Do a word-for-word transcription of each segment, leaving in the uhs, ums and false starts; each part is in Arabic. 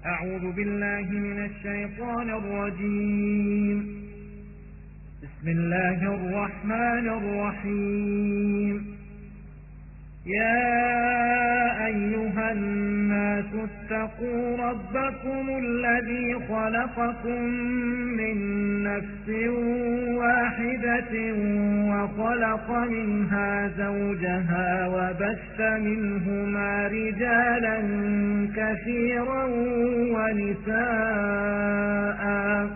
أعوذ بالله من الشيطان الرجيم. بسم الله الرحمن الرحيم. يا أيها الناس اتقوا ربكم الذي خلقكم من نفس واحدة وخلق منها زوجها وبث منهما رجالا كثيرا ونساء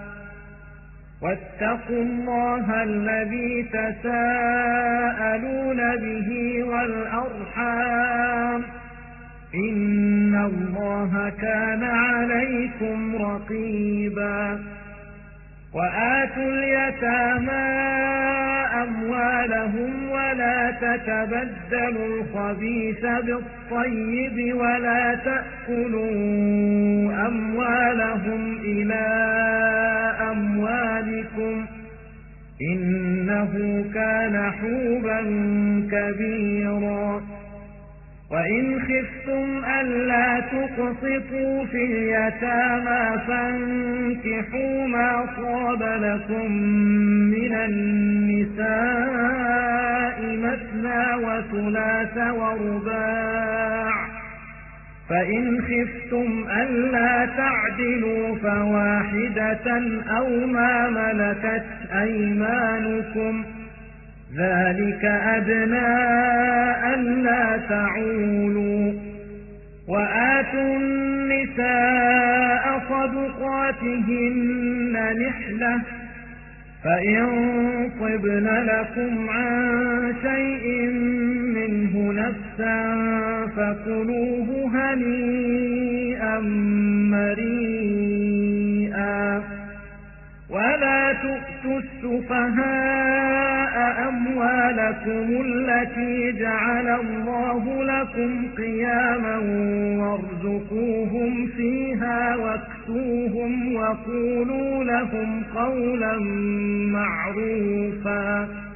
واتقوا الله الذي تساءلون به والأرحام إن الله كان عليكم رقيبا. وآتوا اليتامى أموالهم ولا تتبدلوا الخبيث بالطيب ولا تأكلوا أموالهم إلى أموالكم إنه كان حوبا كبيرا. وإن خفتم ألا تقسطوا في اليتامى فانكحوا ما طاب لكم من النساء مثنى وثلاث ورباع، فإن خفتم ألا تعدلوا فواحدة أو ما ملكت أيمانكم ذلك أدنى ألا تعولوا. وآتوا النساء صدقاتهن نحلة فإن طبن لكم عن شيء منه نفسا فكلوه هنيئا مريئا. ولا تؤتوا السفهاء أموالكم التي جعل الله لكم قياما وارزقوهم فيها واكسوهم وقولوا لهم قولا معروفا.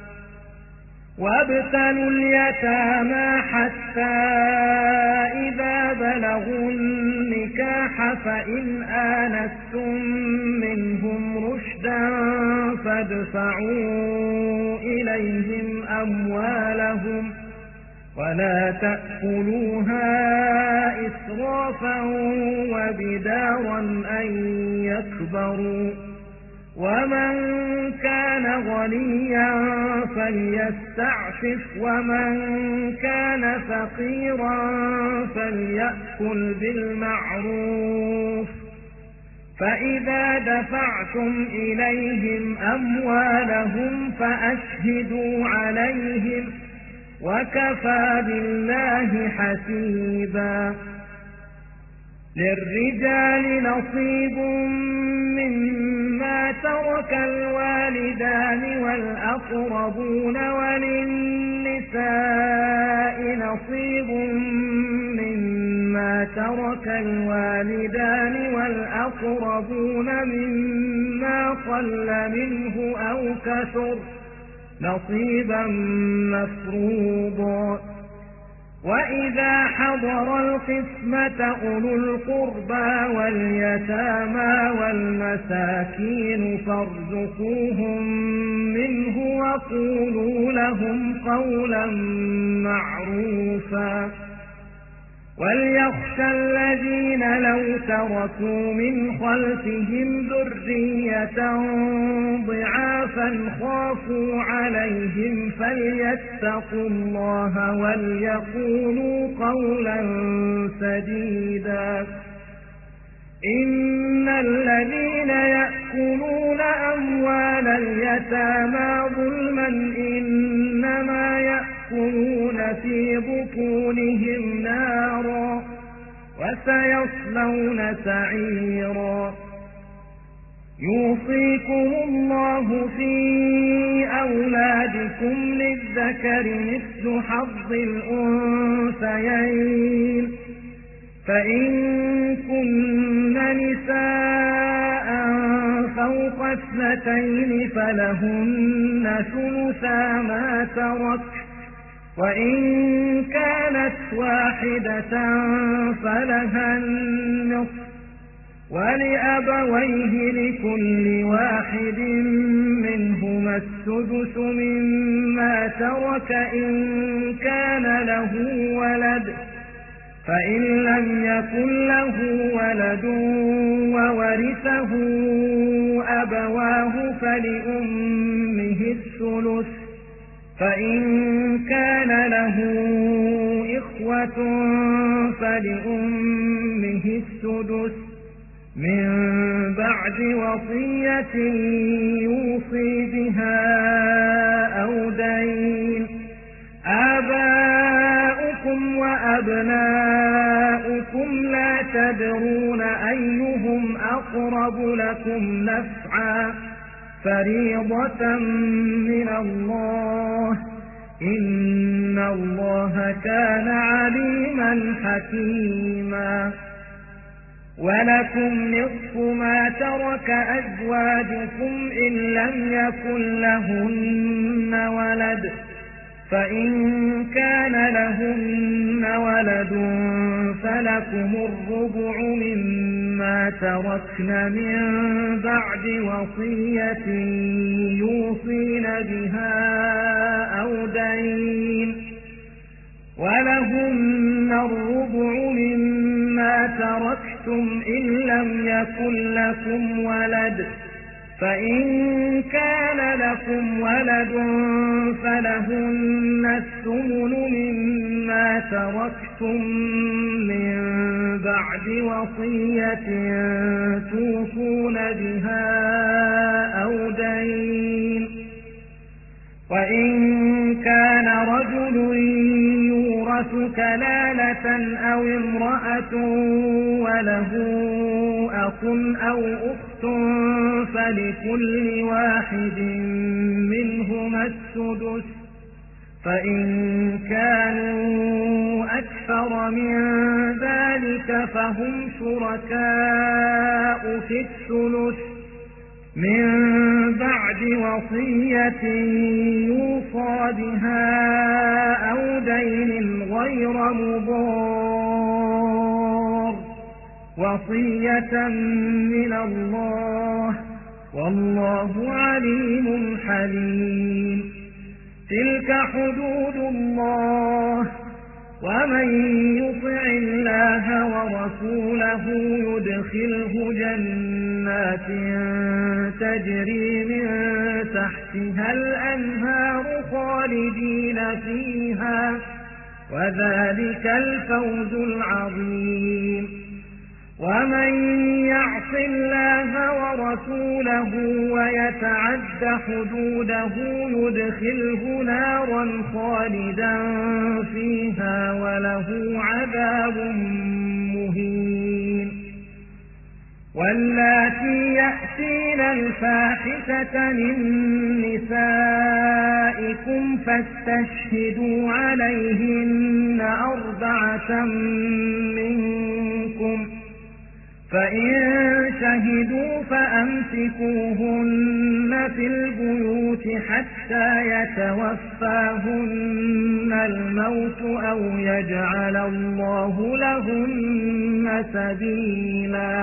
وابتلوا اليتامى حتى إذا بلغوا النكاح فإن آنستم منهم رشدا فادفعوا إليهم أموالهم ولا تأكلوها إسرافا وبدارا أن يكبروا. ومن كان غنيا فليستعفف ومن كان فقيرا فليأكل بالمعروف. فإذا دفعتم إليهم أموالهم فأشهدوا عليهم وكفى بالله حسيبا. للرجال نصيب مما ترك الوالدان والأقربون وللنساء نصيب مما ترك الوالدان والأقربون مما قل منه أو كثر نصيبا مفروضا. وإذا حضر القسمة أولو القربى واليتامى والمساكين فارزقوهم منه وقولوا لهم قولا معروفا. وليخشى الذين لو تركوا من خلفهم ذرية ضعافا خافوا عليهم فليتقوا الله وليقولوا قولا سديدا. إن الذين يأكلون أموال اليتامى ظلما إنما يأكلون في بطونهم نارا وسيصلون سعيرا. يوصيكم الله في أولادكم للذكر مثل حظ الأنثيين فإن كن نساء فوق اثنتين فلهن ثلثا ما ترك وإن كانت واحدة فلها النصف ولأبويه لكل واحد منهما السدس مما ترك إن كان له ولد، فإن لم يكن له ولد وورثه أبواه فلأمه الثلث، فإن كان له إخوة فلأمه السدس من بعد وصية يوصي بها أو دين. آباؤكم وأبناؤكم لا تدرون أيهم أقرب لكم نفعا، فريضة من الله، إن الله كان عليما حكيما. ولكم نصف ما ترك أزواجكم إن لم يكن لهن ولد، فإن كان لهن ولد فلكم الربع مما تركن من بعد وصية يوصين بها أو دين. ولهن الربع مما تركتم إن لم يكن لكم ولد، فإن كان لكم ولد فلهن الثمن مما تركتم من بعد وصية توصون بها أو دين. وإن كان رجل يورث كلالة أو امرأة وله أخ أو أخت فلكل واحد منهما السدس، فإن كانوا أكثر من ذلك فهم شركاء في الثلث من بعد وصية يوصى بها أو دين غير مضار، وصية من الله، والله عليم حليم. تلك حدود الله، ومن يطع الله ورسوله يدخله جنات تجري من تحتها الأنهار خالدين فيها، وذلك الفوز العظيم. ومن يعص الله ورسوله ويتعد حدوده يدخله نارا خالدا فيها وله عذاب مهين. واللاتي يأتين الفاحشة من نسائكم فاستشهدوا عليهن أربعة منكم، فإن شهدوا فأمسكوهن في البيوت حتى يتوفاهن الموت أو يجعل الله لهن سبيلا.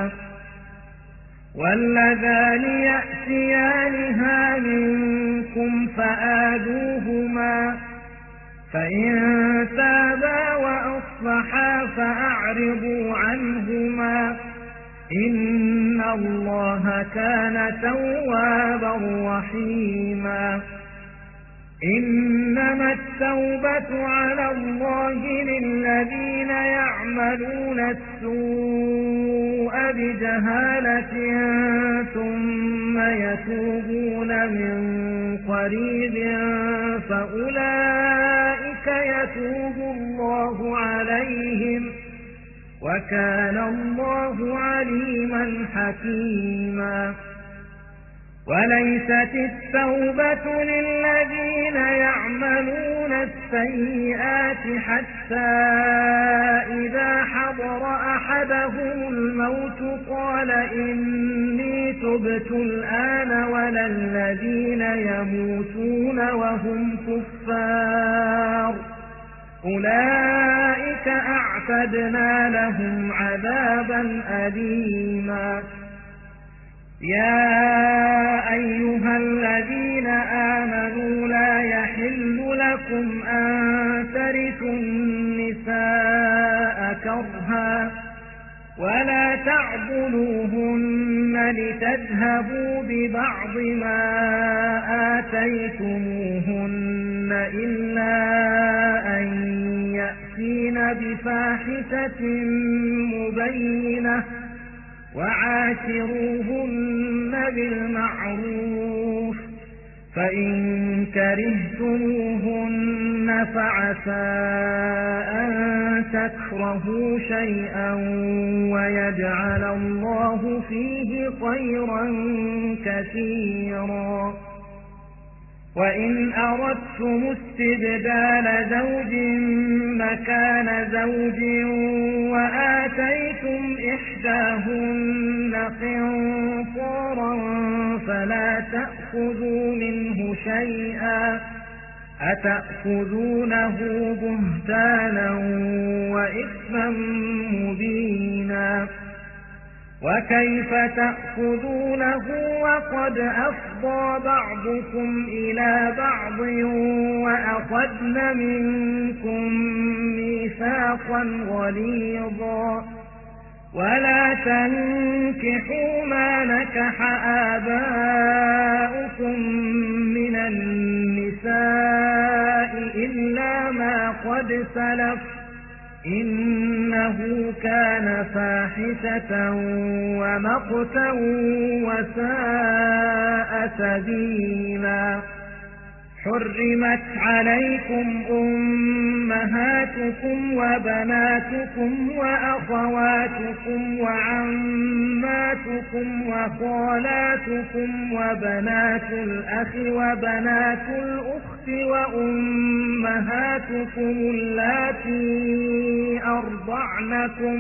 واللذان يأتيانها منكم فآذوهما، فإن تابا وأصلحا فأعرضوا عنهما، إن الله كان توابا رحيما. إنما التوبة على الله للذين يعملون السوء بجهالة ثم يتوبون من قريب فأولئك يتوب الله عليهم، وكان الله عليما حكيما. وليست التوبة للذين يعملون السيئات حتى إذا حضر أحدهم الموت قال إني تبت الآن، ولا الذين يموتون وهم كفار أولئك أعتدنا لهم عذابا أليما. يا أيها الذين آمنوا لا يحل لكم أن ترثوا النساء كرها ولا تعضلوهن لتذهبوا ببعض ما آتيتموهن إلا أن يأتين بفاحشة مبينة وعاشروهن بالمعروف فإن كرهتموهن فعسى أن تكرهوا شيئا ويجعل الله فيه خيرا كثيرا. وإن أردتم استبدال زوج مكان زوج وآتيتم إحداهن قنطارا فلا تأخذوا منه شيئا أتأخذونه بهتانا وإثما مبينا. وكيف تأخذونه وقد أفضى بعضكم إلى بعض وأخذن منكم ميثاقا غليظا. ولا تنكحوا ما نكح آباؤكم من النساء إلا ما قد سلف إنه كان فاحشة ومقتا وساء سبيلا. حرمت عليكم أمهاتكم وبناتكم وأخواتكم وعماتكم وخالاتكم وبنات الأخ وبنات الأخت وأمهاتكم اللاتي أرضعنكم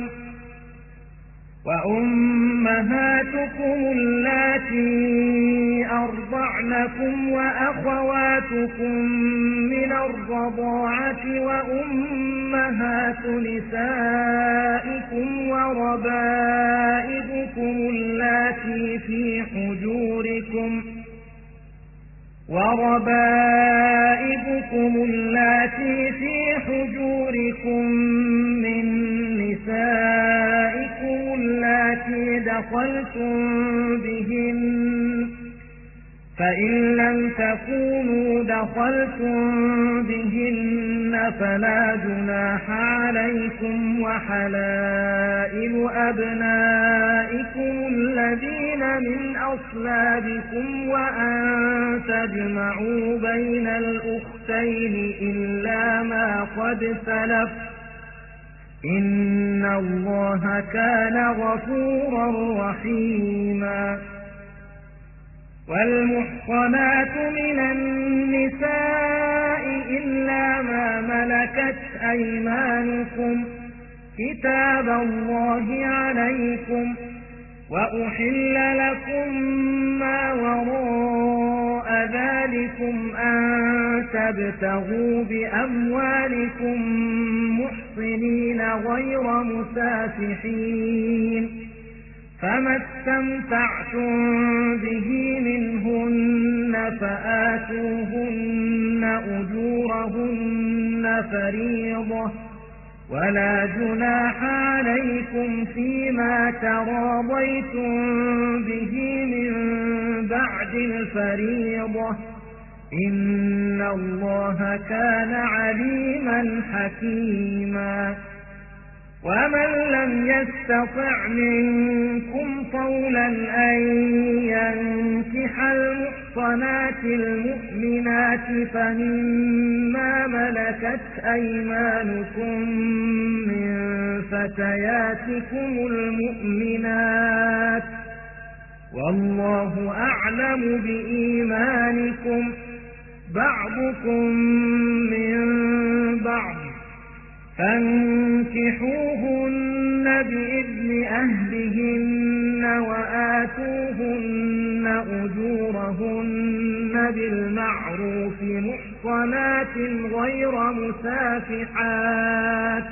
وأمهاتكم اللاتي أرضعنكم وأخواتكم من الرضاعة وأمهات نسائكم وربائبكم اللاتي في حجوركم وربائبكم اللاتي في حجوركم من نسائكم اللاتي دخلتم بهن فإن لم تكونوا دخلتم بهن فلا جناح عليكم وحلائل أبنائكم الذين من أصلابكم وأن تجمعوا بين الأختين إلا ما قد سلف إن الله كان غفورا رحيما. والمحصنات من النساء إلا ما ملكت أيمانكم كتاب الله عليكم وأحل لكم ما وراء ذلكم أن تبتغوا بأموالكم محصنين غير مسافحين فما استمتعتم به منهن فآتوهن أجورهن فريضة ولا جناح عليكم فيما تراضيتم به من بعد الفريضة إن الله كان عليما حكيما. ومن لم يستطع منكم طولا أن ينكح المحصنات المؤمنات فمما ملكت أيمانكم من فتياتكم المؤمنات والله أعلم بإيمانكم بعضكم من بعض فانكحوهن بإذن أهلهن وآتوهن أجورهن بالمعروف محسنين محصنات غير مسافحات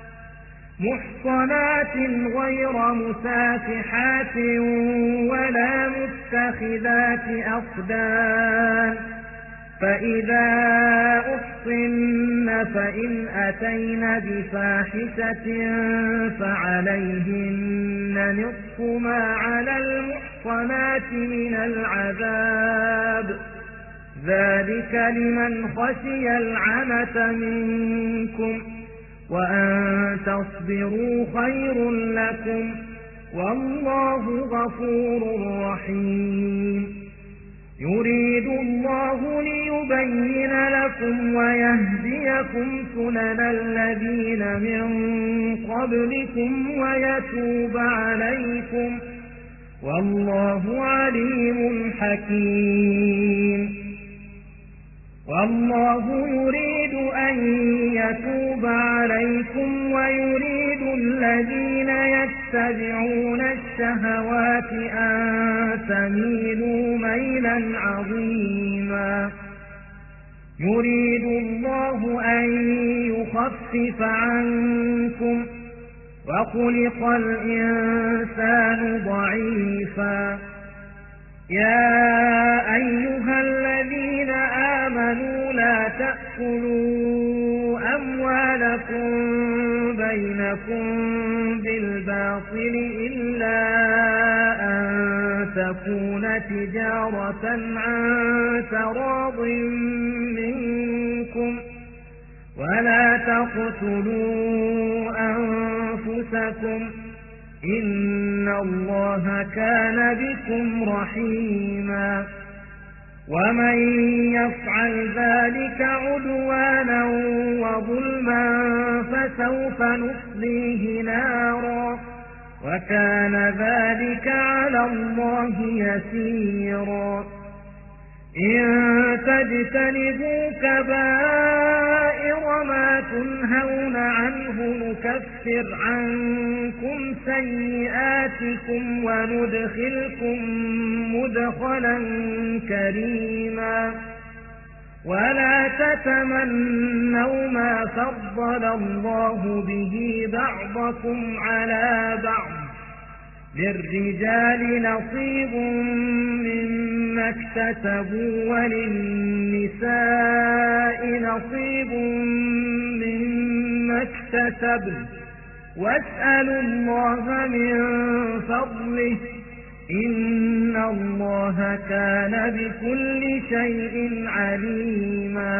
محصنات غير مسافحات ولا متخذات أخدان فإذا أحصن فإن أتين بفاحشة فعليهن نصف ما على المحصنات من العذاب ذلك لمن خشي العنة منكم وأن تصبروا خير لكم والله غفور رحيم يريد الله ليبين لكم ويهديكم سنن الذين من قبلكم ويتوب عليكم والله عليم حكيم والله يريد أن يتوب عليكم ويريد الذين يتبعون الشهوات أن تميلوا ميلا عظيما يريد الله أن يخفف عنكم وخلق الإنسان ضعيفا يا أيها الذين آمنوا لا تأكلوا أموالكم بينكم بالباطل إلا أن تكون تجارة عن تراض منكم ولا تقتلوا أنفسكم إن الله كان بكم رحيما ومن يفعل ذلك عدوانا وظلما فسوف نصليه نارا وكان ذلك على الله يسيرا إن تجتنبوا كبائر ما تنهون عنه نكفر عنكم سيئاتكم وندخلكم مدخلا كريما ولا تتمنوا ما فضل الله به بعضكم على بعض للرجال نصيب مما اكتسبوا وللنساء نصيب مما اكتسبن واسألوا الله من فضله إن الله كان بكل شيء عليما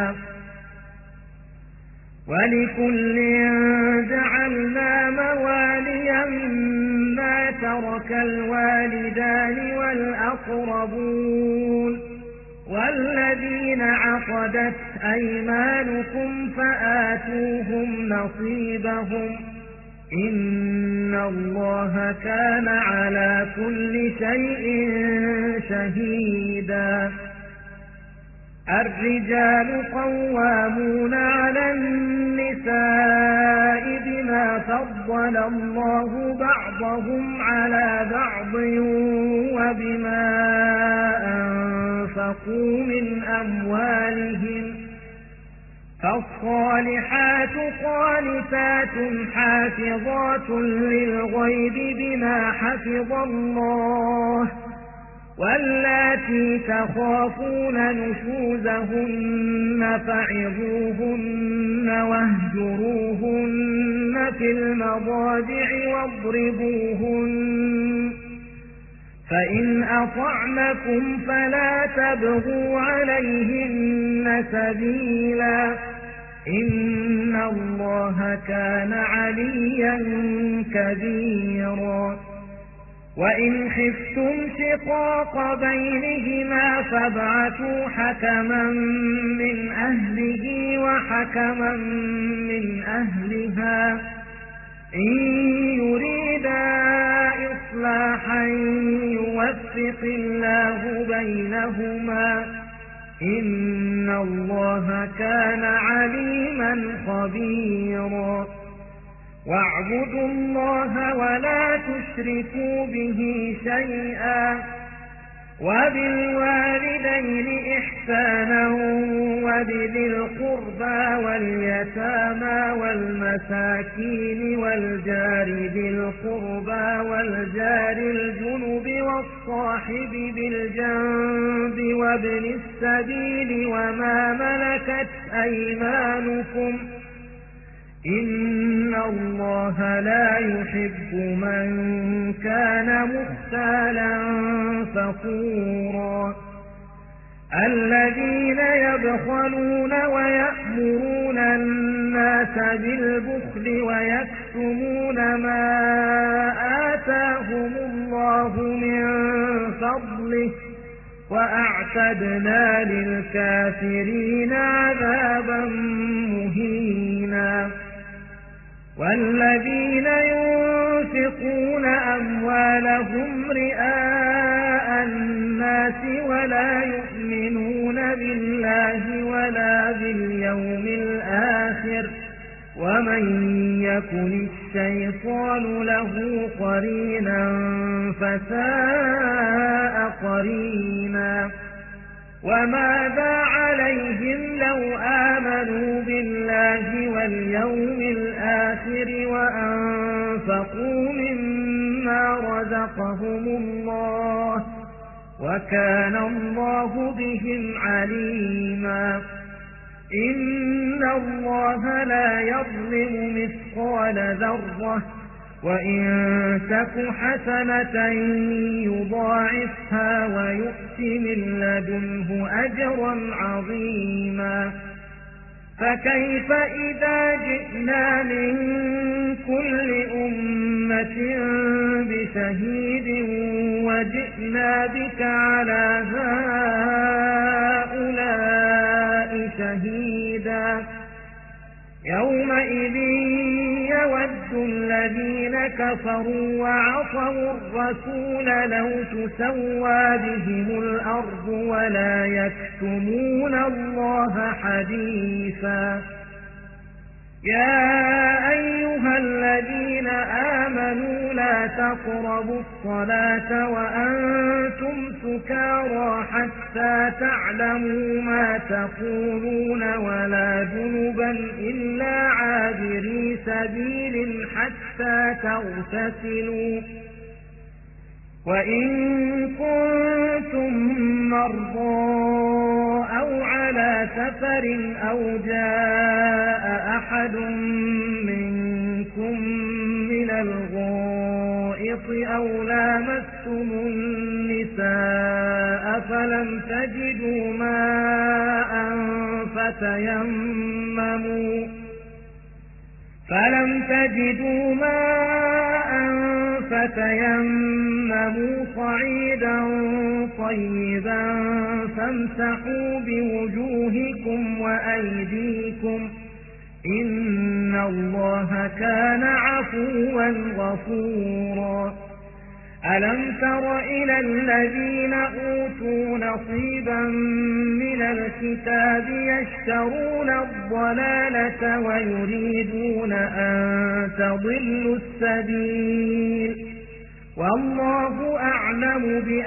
ولكل جعلنا موالي مما ترك الوالدان والأقربون والذين عقدت أيمانكم فآتوهم نصيبهم إن الله كان على كل شيء شهيدا الرجال قوامون على النساء بما فضل الله بعضهم على بعض وبما أنفقوا من أموالهم فالصالحات قانتات حافظات للغيب بما حفظ الله واللاتي تخافون نشوزهن فعظوهن واهجروهن في المضاجع واضربوهن فإن أطعنكم فلا تبغوا عليهن سبيلا إن الله كان عليا كبيرا وإن خفتم شقاق بينهما فابعثوا حكما من أهله وحكما من أهلها إن يريدا إصلاحا يوفق الله بينهما إن الله كان عليما خبيرا واعبدوا الله ولا تشركوا به شيئا وبالوالدين إحسانا وبذي القربى واليتامى والمساكين والجار ذي القربى والجار الجنب والصاحب بالجنب وابن السبيل وما ملكت أيمانكم إن الله لا يحب من كان مختالا فخورا الذين يبخلون ويأمرون الناس بالبخل ويكتمون ما آتاهم الله من فضله وأعتدنا للكافرين عذابا مهينا والذين ينفقون أموالهم رئاء الناس ولا يؤمنون بالله ولا باليوم الآخر ومن يكن الشيطان له قرينا فساء قرينا وماذا عليهم لو آمنوا بالله واليوم الآخر وأنفقوا مما رزقهم الله وكان الله بهم عليما إن الله لا يظلم مثقال ذرة وإن تك حسنة يضاعفها ويؤت من لدنه أجرا عظيما فكيف إذا جئنا من كل أمة بشهيد وجئنا بك على هؤلاء شهيدا يومئذ يود الذين كفروا وعصوا الرسول لو تسوى بهم الأرض ولا يكتمون الله حديثا يا أيها الذين آمنوا لا تقربوا الصلاة وأنتم سكارى حتى تعلموا ما تقولون ولا جنبا إلا عابري سبيل حتى تغتسلوا وإن كنتم مرضى أو على سفر أو جاء أحد منكم من الغائط أو لامستم النساء فلم تجدوا ماء فتيمموا فلم تجدوا ماء فتيمموا صعيدا طيبا فامسحوا بوجوهكم وأيديكم إن الله كان عفوا غفورا ألم تر إلى الذين أوتوا نصيبا من الكتاب يشترون الضلالة ويريدون أن تضلوا السبيل والله أعلم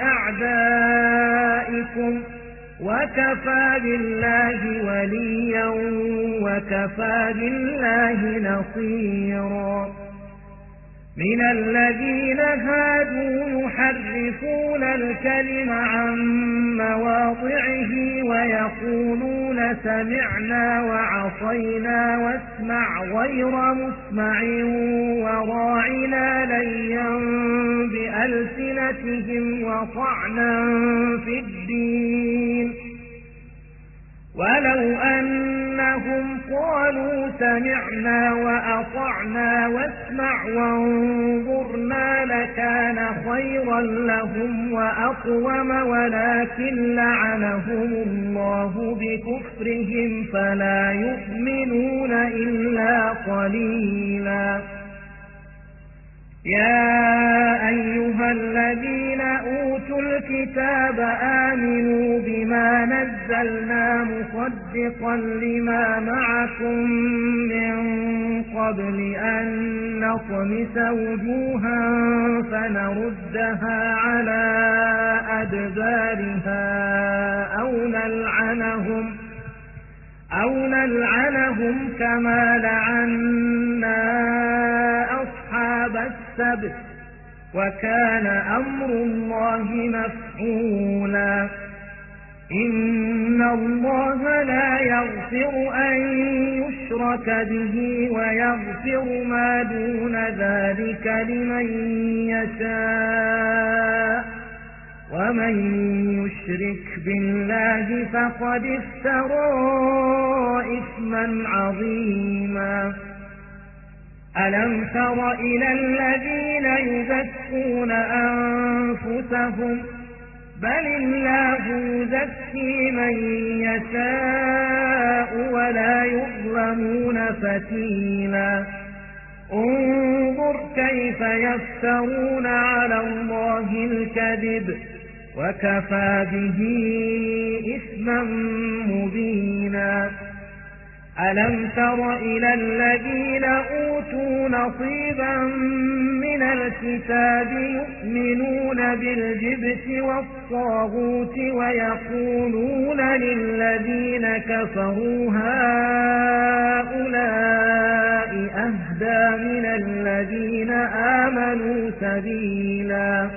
بأعدائكم وكفى بالله وليا وكفى بالله نصيرا من الذين هادوا يحرفون الكلم عن مواضعه ويقولون سمعنا وعصينا واسمع غير مسمع وراعنا ليا بألسنتهم وطعنا في الدين ولو أنهم قالوا سمعنا وأطعنا واسمع وانظرنا لكان خيرا لهم وأقوم ولكن لعنهم الله بكفرهم فلا يؤمنون إلا قليلا يا أيها الذين أوتوا الكتاب آمنوا بما نزلنا مصدقا لما معكم من قبل أن نطمس وجوها فنردها على أدبارها أو نلعنهم أو نلعنهم كما لعنا أصحاب السبت وكان أمر الله مفعولا إن الله لا يغفر أن يشرك به ويغفر ما دون ذلك لمن يشاء ومن يشرك بالله فقد افترى إثما عظيما ألم تر إلى الذين يزكون أنفسهم بل الله يزكي من يشاء ولا يظلمون فتيلا انظر كيف يفترون على الله الكذب وكفى به إثما مبينا ألم تر إلى الذين أوتوا نصيبا من الكتاب يؤمنون بالجبت والطاغوت ويقولون للذين كفروا هؤلاء أهدى من الذين آمنوا سبيلا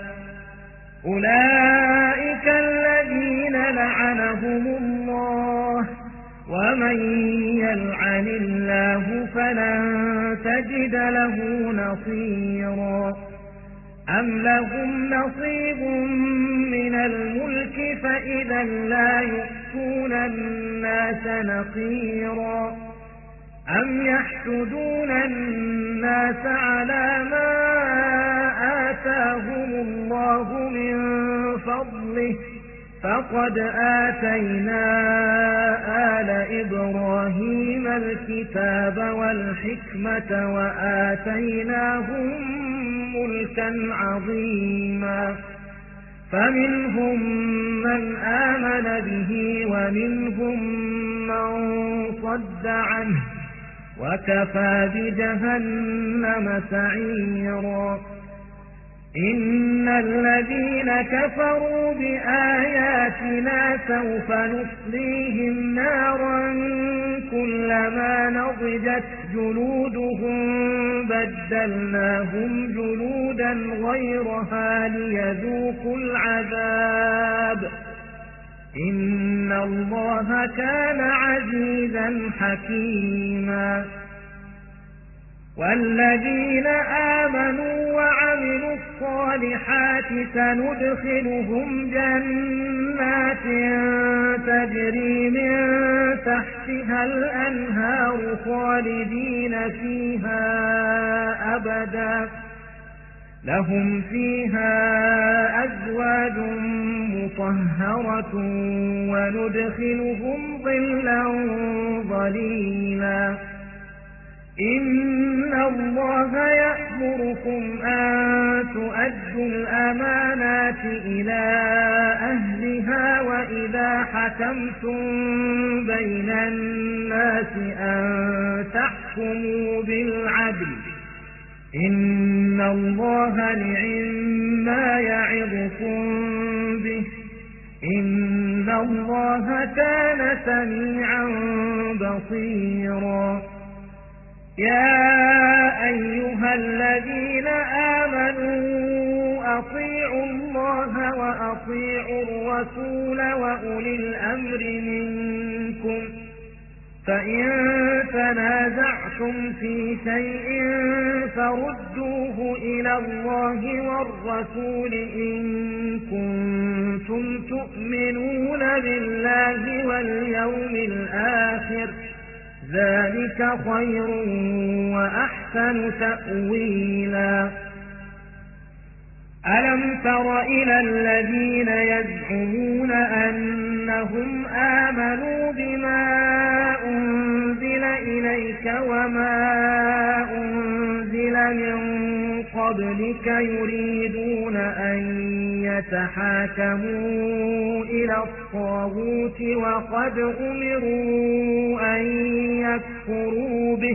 أولئك الذين لعنهم الله ومن يلعن الله فلن تجد له نصيرا أم لهم نصيب من الملك فإذا لا يؤتون الناس نقيرا أم يحسدون الناس على ما آتاهم الله من فضله فقد آتينا آل إبراهيم الكتاب والحكمة وآتيناهم ملكا عظيما فمنهم من آمن به ومنهم من صد عنه وكفى بجهنم سعيرا إن الذين كفروا بآياتنا سوف نصليهم نارا كلما نضجت جلودهم بدلناهم جلودا غيرها ليذوقوا العذاب إن الله كان عزيزا حكيما والذين آمنوا وعملوا الصالحات سندخلهم جنات تجري من تحتها الأنهار خالدين فيها أبدا لهم فيها أزواج مطهرة وندخلهم ظلا ظليلا إن الله يأمركم أن تؤدوا الأمانات إلى أهلها وإذا حكمتم بين الناس أن تحكموا بالعدل إن الله نعما يعظكم به إن الله كان سميعا بصيرا يا أيها الذين آمنوا أطيعوا الله وأطيعوا الرسول وأولي الأمر منكم فإن تنازعتم في شيء فردوه إلى الله والرسول إن كنتم تؤمنون بالله واليوم الآخر ذلك خير وأحسن تأويلا ألم تر إلى الذين يزعمون أنهم آمنوا بما أنزل إليك وما أنزل من قبلك يريدون أن يتحاكموا إلى الطاغوت وقد أمروا أن يكفروا به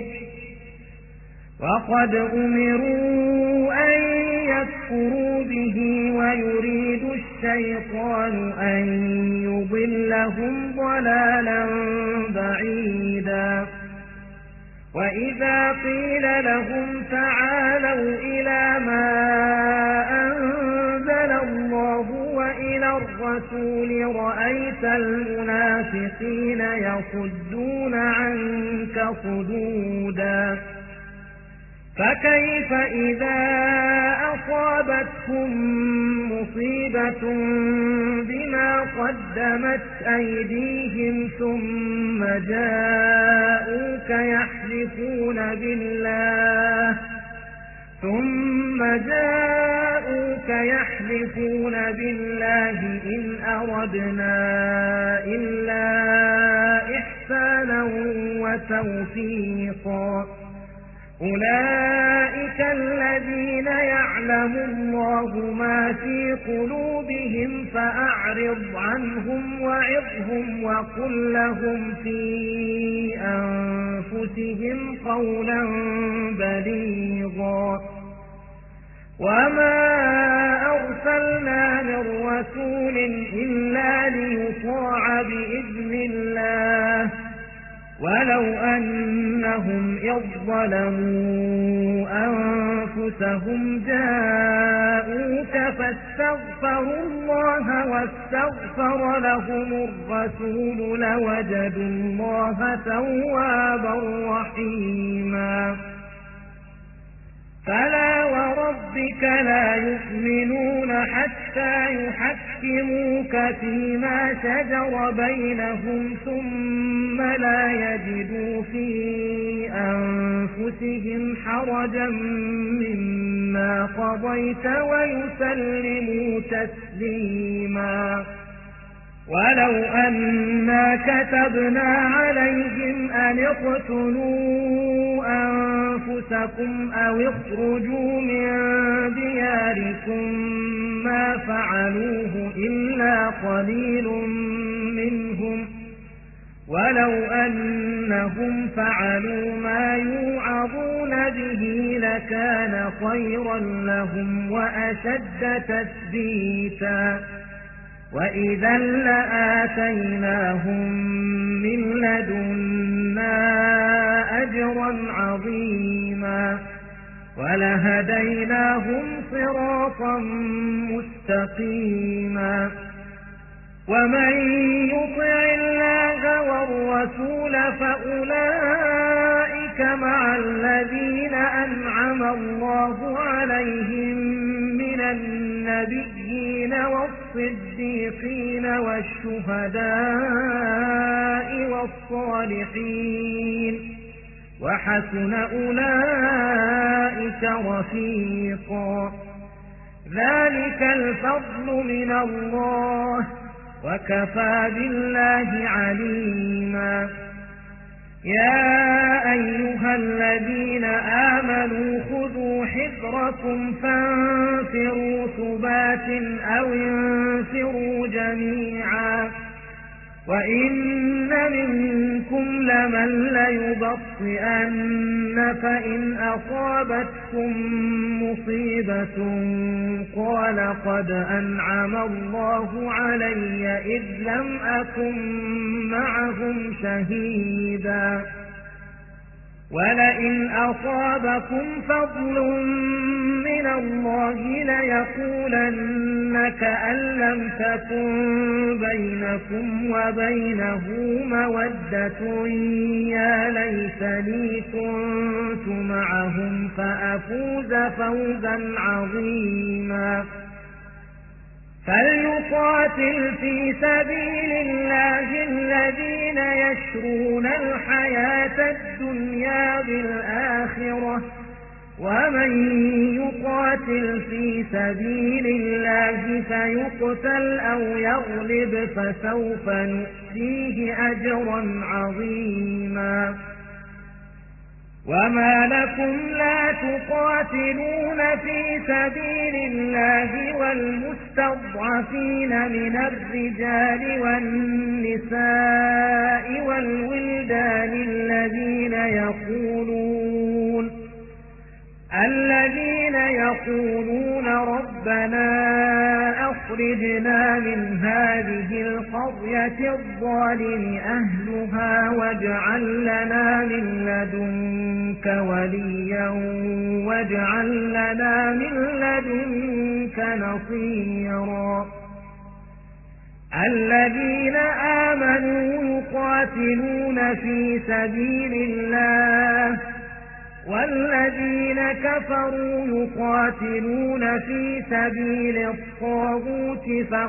وقد أمروا أن يكفروا به ويريد الشيطان الشيطان أن يضلهم ضلالا بعيدا وإذا قيل لهم تعالوا إلى ما أنزل الله وإلى الرسول رأيت المنافقين يصدون عنك صدودا فكيف إذا أصابتهم مصيبة بما قدمت أيديهم ثم جاءوك يحلفون بالله ثم جاءوك يحلفون بالله إن أردنا إلا إحسانا وتوفيقا أولئك الذين يعلم الله ما في قلوبهم فأعرض عنهم وعظهم وقل لهم في أنفسهم قولا بليغا وما أرسلنا من رسول إلا ليطاع بإذن الله ولو أنهم إذ ظلموا أنفسهم جاءوك فاستغفروا الله واستغفر لهم الرسول لوجدوا الله توابا رحيما فلا وربك لا يؤمنون حتى يحكموك فيما شجر بينهم ثم لا يجدوا في أنفسهم حرجا مما قضيت ويسلموا تسليما ولو أنا كتبنا عليهم أن اقتلوا أنفسكم أو اخرجوا من دياركم ما فعلوه إلا قليل منهم ولو أنهم فعلوا ما يوعظون به لكان خيرا لهم وأشد تثبيتا وإذا لآتيناهم من لدنا أجرا عظيما ولهديناهم صراطا مستقيما ومن يطع الله والرسول فأولئك مع الذين أنعم الله عليهم من النبيين والصديقين والشهداء والصالحين وحسن أولئك رفيقا ذلك الفضل من الله وكفى بالله عليما يا أيها الذين آمنوا خذوا حذركم فانفروا ثبات أو انفروا جميعا وإن منكم لمن ليبطئن فإن أصابتكم مصيبة قال قد أنعم الله علي إذ لم أكن معهم شهيدا ولئن أصابكم فضل من الله ليقولن كأن لم تكن بينكم وبينه مودة يا ليتني كنت معهم فأفوز فوزا عظيما فليقاتل في سبيل الله الذين يشرون الحياة الدنيا بالآخرة ومن يقاتل في سبيل الله فيقتل أو يغلب فسوف نؤتيه أجرا عظيما وما لكم لا تقاتلون في سبيل الله والمستضعفين من الرجال والنساء والولدان الذين يقولون الذين يقولون ربنا أخرجنا من هذه القرية الظالم أهلها واجعل لنا من لدنك وليا واجعل لنا من لدنك نصيرا الذين آمنوا يقاتلون في سبيل الله والذين كفروا يقاتلون في سبيل الطاغوت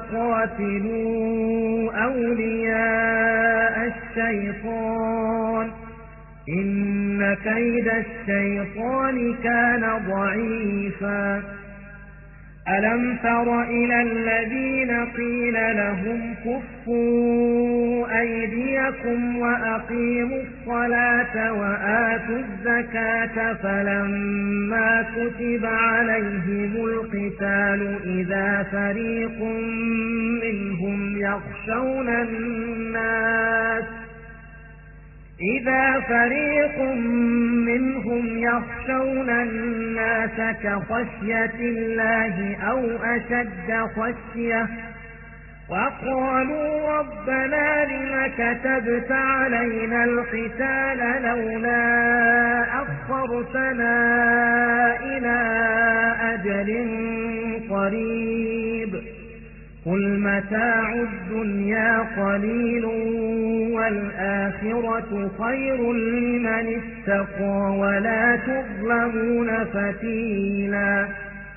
فقاتلوا أولياء الشيطان إن كيد الشيطان كان ضعيفا ألم تر إلى الذين قيل لهم كفوا أيديكم وأقيموا الصلاة وآتوا الزكاة فلما كتب عليهم القتال إذا فريق منهم يخشون الناس إذا فريق منهم يخشون الناس كخشية الله أو أشد خشية وقالوا ربنا لم كتبت علينا القتال لولا أخرتنا إلى أجل قريب قل متاع الدنيا قليل والآخرة خير لمن اتقى ولا تظلمون فتيلا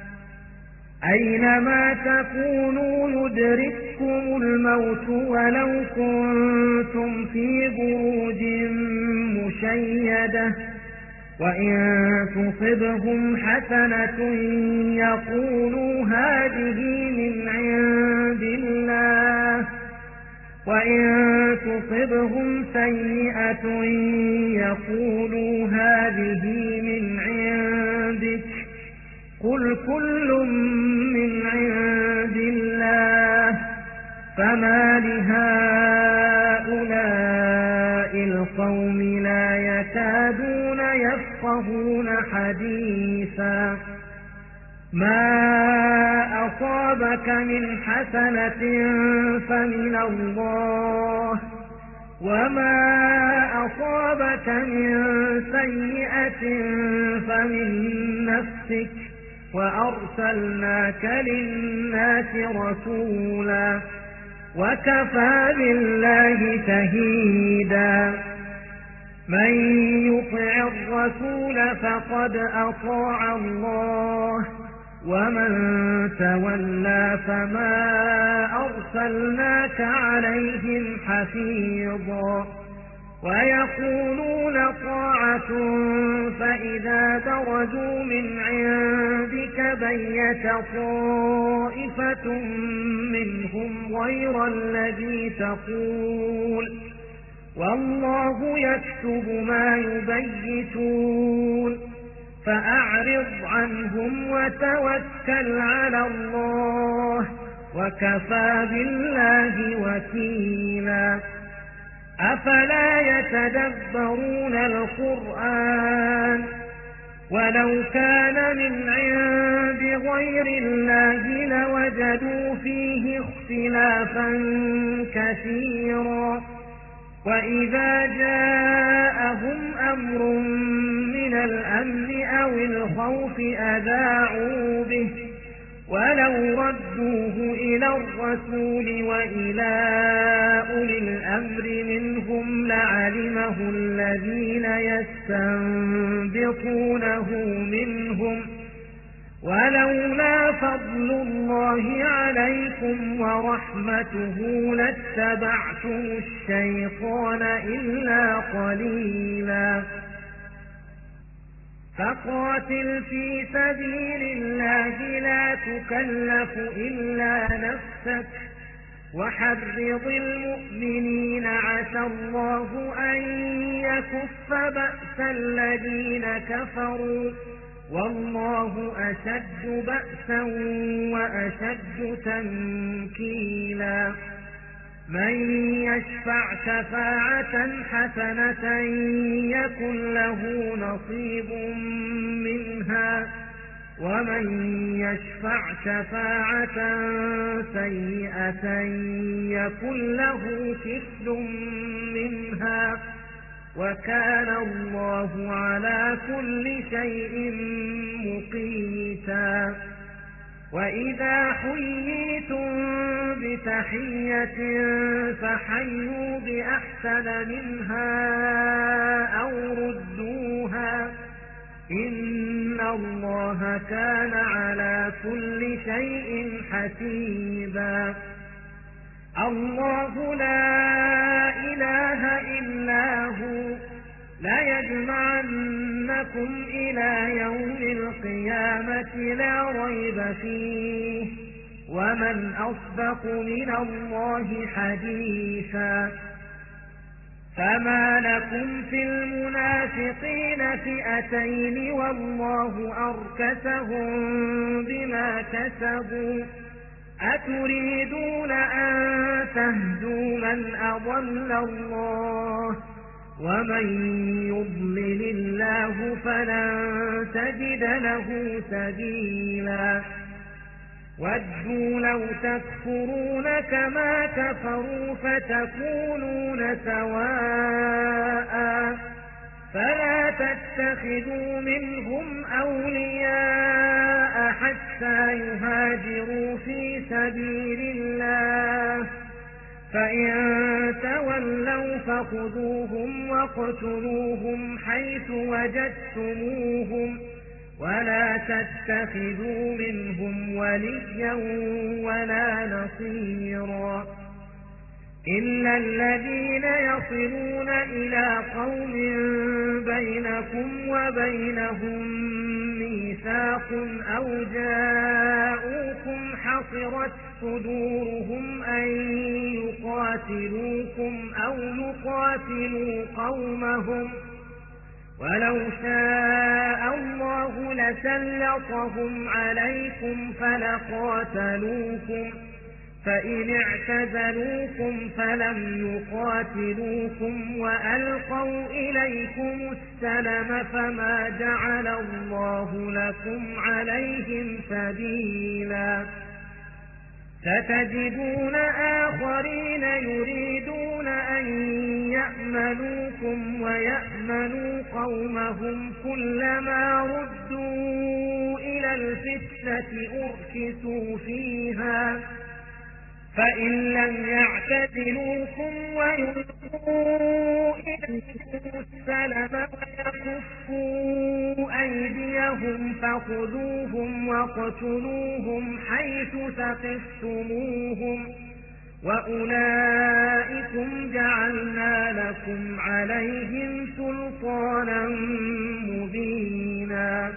أينما تكونوا يدرككم الموت ولو كنتم في بروج مشيدة وإن تصبهم حسنة يقولوا هذه من عند الله وإن تصبهم سيئة يقولوا هذه من عندك قل كل من عند الله فما لهؤلاء القوم لا يكادون يفقهون حديثا ما أصابك من حسنة فمن الله وما أصابك من سيئة فمن نفسك وأرسلناك للناس رسولا وكفى بالله شهيدا من يطع الرسول فقد أطاع الله ومن تولى فما أرسلناك عليهم حفيظا ويقولون طاعة فإذا برزوا من عندك بيت طائفة منهم غير الذي تقول والله يكتب ما يبيتون فأعرض عنهم وتوكل على الله وكفى بالله وكيلا أفلا يتدبرون القرآن ولو كان من عند غير الله لوجدوا فيه اختلافا كثيرا وإذا جاءهم أمر من الأمن أو الخوف أذاعوا به ولو ردوه إلى الرسول وإلى أولي الأمر منهم لعلمه الذين يستنبطونه منهم ولولا فضل الله عليكم ورحمته لاتبعتم الشيطان إلا قليلا فقاتل في سبيل الله لا تكلف إلا نفسك وحرض المؤمنين عسى الله أن يكف بأس الذين كفروا والله أشد بأسا وأشد تنكيلا من يشفع شفاعة حسنة يكن له نصيب منها ومن يشفع شفاعة سيئة يكن له كفل منها وكان الله على كل شيء مقيتا. وإذا حييتم بتحية فحيوا بأحسن منها أو ردوها إن الله كان على كل شيء حسيبا. الله لا إله إلا هو لا يجمعنكم إلى يوم القيامة لا ريب فيه ومن أصدق من الله حديثا. فما لكم في المنافقين فئتين والله أركسهم بما كسبوا أتريدون أن تهدوا من أضل الله ومن يضلل الله فلن تجد له سبيلا. ودوا لو تكفرون كما كفروا فتكونون سواء فلا تتخذوا منهم أولياء حتى يهاجروا في سبيل الله فإن تولوا فخذوهم واقتلوهم حيث وجدتموهم ولا تتخذوا منهم وليا ولا نصيرا إلا الذين يصلون إلى قوم بينكم وبينهم ميثاق أو جاءوكم حصرت صدورهم أن يقاتلوكم أو يقاتلوا قومهم ولو شاء الله لسلطهم عليكم فلقاتلوكم فإن اعتزلوكم فلم يقاتلوكم وألقوا إليكم السلم فما جعل الله لكم عليهم سبيلا. ستجدون آخرين يريدون أن يأمنوكم ويأمنوا قومهم كلما ردوا إلى الفتنة أركسوا فيها فإن لم يعتزلوكم ويلقوا إليكم السلم ويكفوا أيديهم فخذوهم واقتلوهم حيث ثقفتموهم وأولئكم جعلنا لكم عليهم سلطانا مبينا.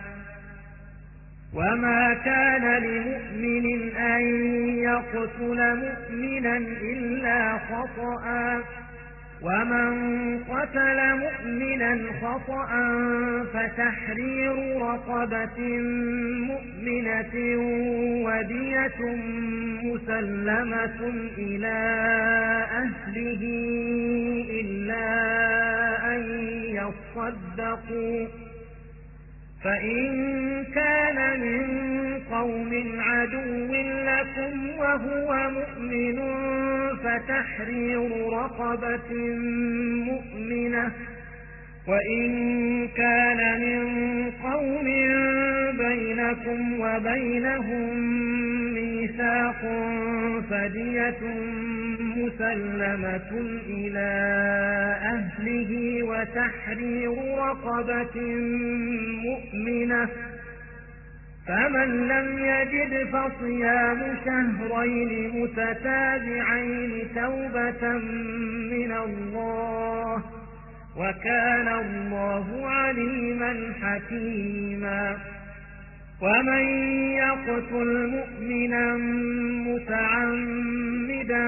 وما كان لمؤمن أن يقتل مؤمنا إلا خطأ ومن قتل مؤمنا خطأ فتحرير رقبة مؤمنة ودية مسلمة إلى أهله إلا أن يصدقوا فإن كان من قوم عدو لكم وهو مؤمن فتحرير رقبة مؤمنة وإن كان من قوم بينكم وبينهم ميثاق فدية مسلمة إلى أهله وتحرير رقبة مؤمنة فمن لم يجد فصيام شهرين متتابعين توبة من الله وكان الله عليما حكيما. ومن يقتل مؤمنا متعمدا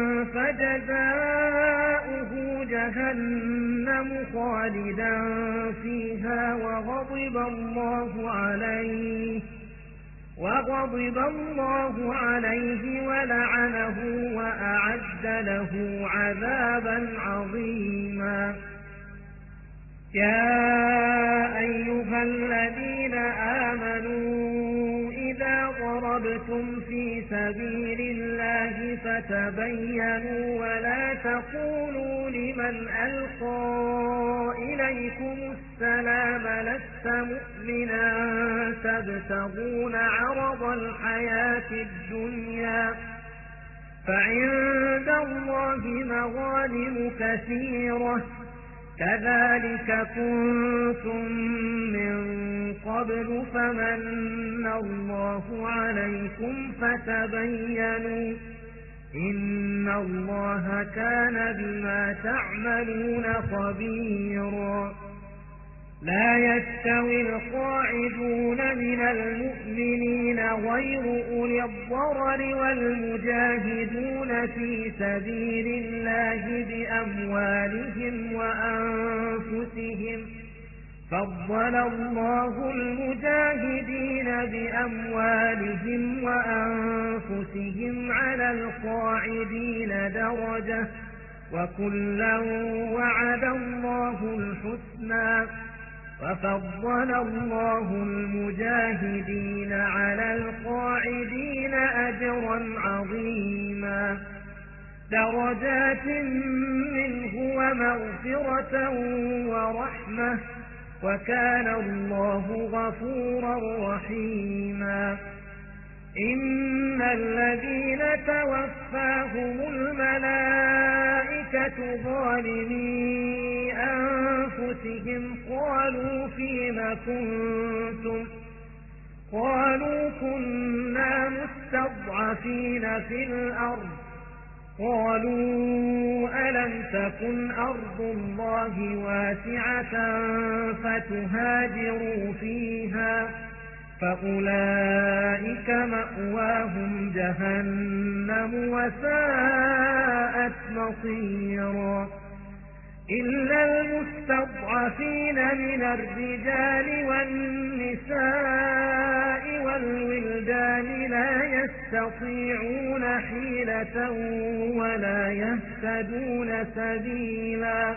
فجزاؤه جهنم خالدا فيها وغضب الله عليه وغضب الله عليه ولعنه وأعد له عذابا عظيما. يا أيها الذين آمنوا إذا ضربتم ضربتم في سبيل الله فتبينوا ولا تقولوا لمن ألقى إليكم السلام لست مؤمنا تبتغون عرض الحياة الدنيا فعند الله مغانم كثيرة كذلك كنتم من قبل فمن الله عليكم فتبينوا إن الله كان بما تعملون خبيرا لا يستوي القاعدون من المؤمنين غير أولي الضرر والمجاهدون في سبيل الله بأموالهم وأنفسهم فضل الله المجاهدين بأموالهم وأنفسهم على القاعدين درجة وكلا وعد الله الحسنى وفضل الله المجاهدين على القاعدين أجرا عظيما درجات منه ومغفرة ورحمة وكان الله غفورا رحيما إن الذين توفاهم الملائكة ظالمي أنفسهم قالوا فيم كنتم قالوا كنا مستضعفين في الأرض قالوا ألم تكن أرض الله واسعة فتهاجروا فيها فأولئك مأواهم جهنم وساءت مصيرا إلا المستضعفين من الرجال والنساء والولدان لا يستطيعون حيلة ولا يهتدون سبيلا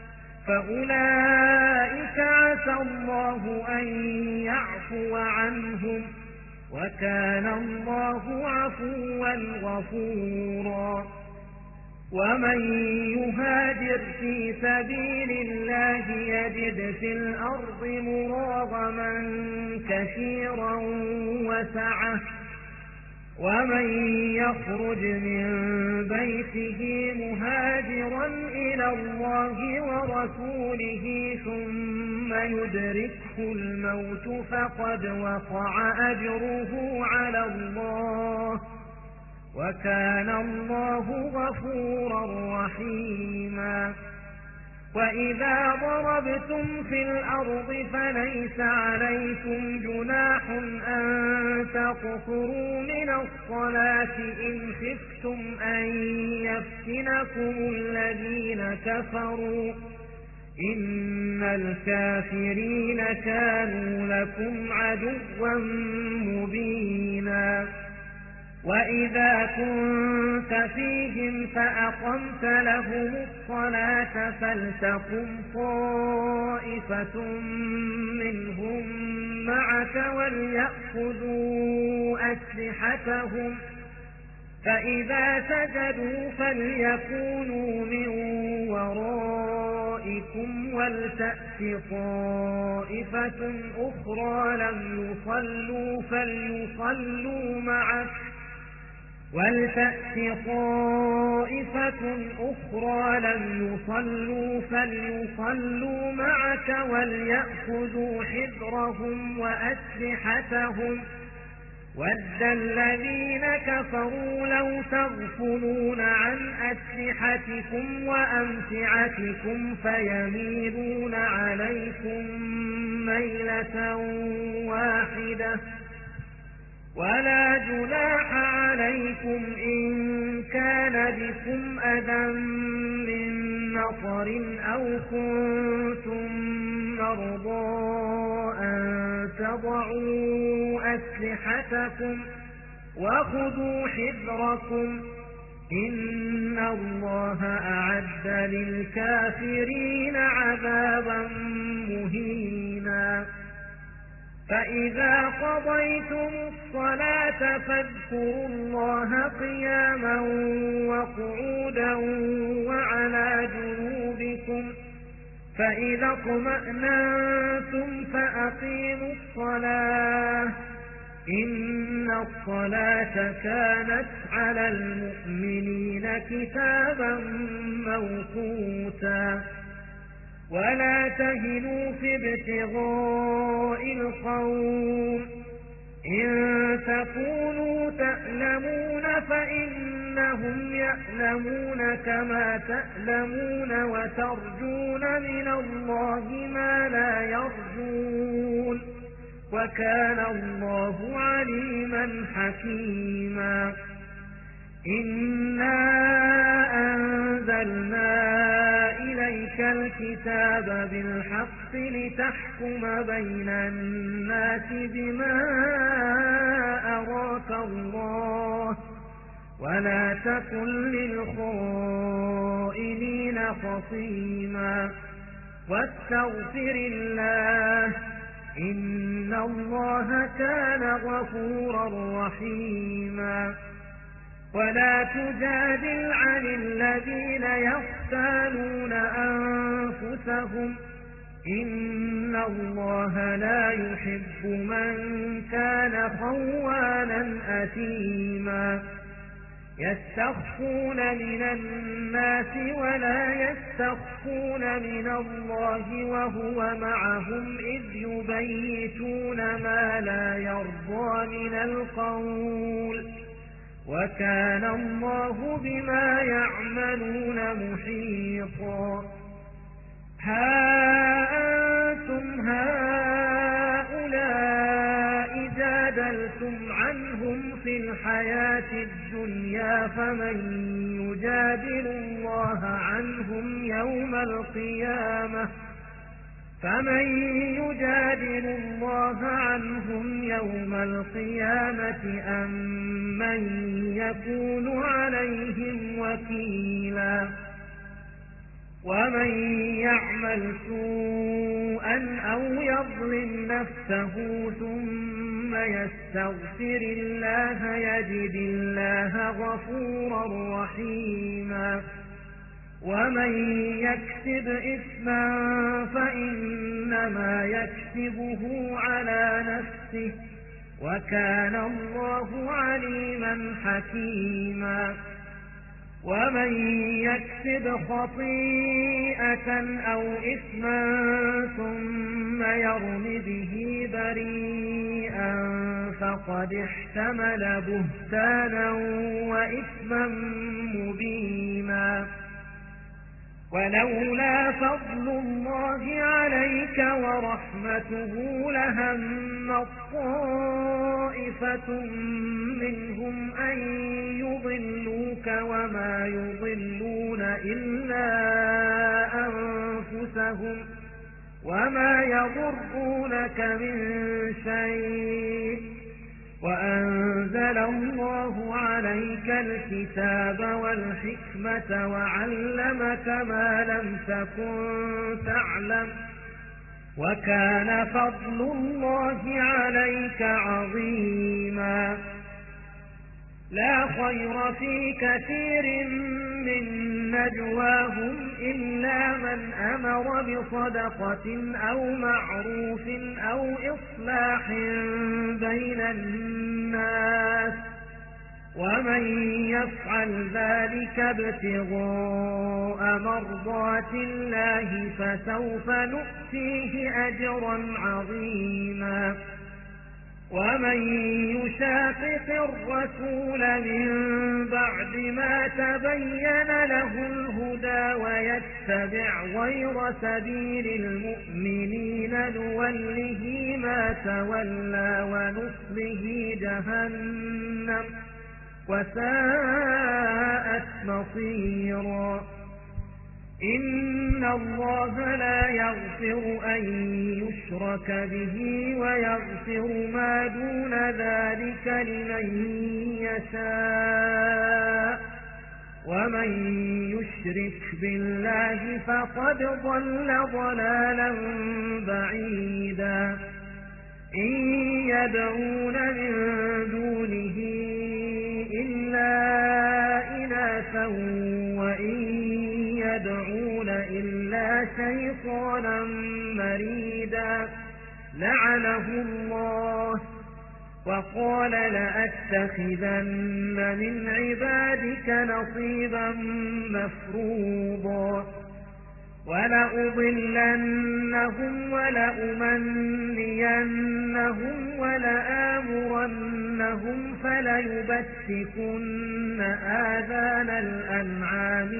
فأولئك عسى الله أن يعفو عنهم وكان الله عفوا غفورا ومن يهاجر في سبيل الله يجد في الأرض مراغما كثيرا وسعة ومن يخرج من بيته مهاجرا إلى الله ورسوله ثم يدركه الموت فقد وقع أجره على الله وكان الله غفورا رحيما وإذا ضربتم في الأرض فليس عليكم جناح أن تقصروا من الصلاة إن خفتم أن يفتنكم الذين كفروا إن الكافرين كانوا لكم عدوا مبينا وإذا كنت فيهم فأقمت لهم الصلاة فلتقم طائفة منهم معك وليأخذوا أسلحتهم فإذا سجدوا فليكونوا من ورائكم ولتأت طائفة أخرى لم يصلوا فليصلوا معك ولتأت طائفة أخرى لم يصلوا فليصلوا معك وليأخذوا حذرهم وأسلحتهم ود الذين كفروا لو تغفلون عن أسلحتكم وأمتعتكم فيميلون عليكم ميلة واحدة ولا جناح عليكم إن كان بكم أذى من مطر أو كنتم مرضى أن تضعوا أسلحتكم وخذوا حذركم إن الله أعد للكافرين عذابا مهينا فإذا قضيتم الصلاة فاذكروا الله قياما وقعودا وعلى جنوبكم فإذا اطمأننتم فأقيموا الصلاة إن الصلاة كانت على المؤمنين كتابا موقوتا ولا تهنوا في ابتغاء القوم إن تكونوا تألمون فإنهم يألمون كما تألمون وترجون من الله ما لا يرجون وكان الله عليما حكيما إنا أنزلنا إليك الكتاب بالحق لتحكم بين الناس بما أراك الله ولا تكن للخائنين خصيما واستغفر الله إن الله كان غفورا رحيما ولا تجادل عن الذين يختانون أنفسهم إن الله لا يحب من كان خوانا أثيما يستخفون من الناس ولا يستخفون من الله وهو معهم إذ يبيتون ما لا يرضى من القول وكان الله بما يعملون محيطا ها أنتم هؤلاء جادلتم عنهم في الحياة الدنيا فمن يجادل الله عنهم يوم القيامة فمن يجادل الله عنهم يوم القيامة أم من يكون عليهم وكيلا ومن يعمل سوءا أو يظلم نفسه ثم يستغفر الله يجد الله غفورا رحيما ومن يكسب إثما فإنما يكسبه على نفسه وكان الله عليما حكيما ومن يكسب خطيئة أو إثما ثم يرم به بريئا فقد احتمل بهتانا وإثما مبينا ولولا فضل الله عليك ورحمته لهم طائفة منهم أن يضلوك وما يضلون إلا أنفسهم وما يضرونك من شيء وأنزل الله عليك الكتاب والحكمة وعلمك ما لم تكن تعلم وكان فضل الله عليك عظيما لا خير في كثير من نجواهم إلا من أمر بصدقة أو معروف أو إصلاح بين الناس ومن يفعل ذلك ابتغاء مرضات الله فسوف نؤتيه أجرا عظيما ومن يشاقق الرسول من بعد ما تبين له الهدى ويتبع غير سبيل المؤمنين نوله ما تولى ونصله جهنم وساءت مصيرا إن الله لا يغفر أن يشرك به ويغفر ما دون ذلك لمن يشاء ومن يشرك بالله فقد ضل ضلالا بعيدا إن يدعون من دونه إلا إناثا وإن يدعون إلا شيطانا مريدا لعنه الله وقال لأتخذن من عبادك نصيبا مفروضا ولأضلنهم ولأمنينهم ولآمرنهم فليبتكن آذان الأنعام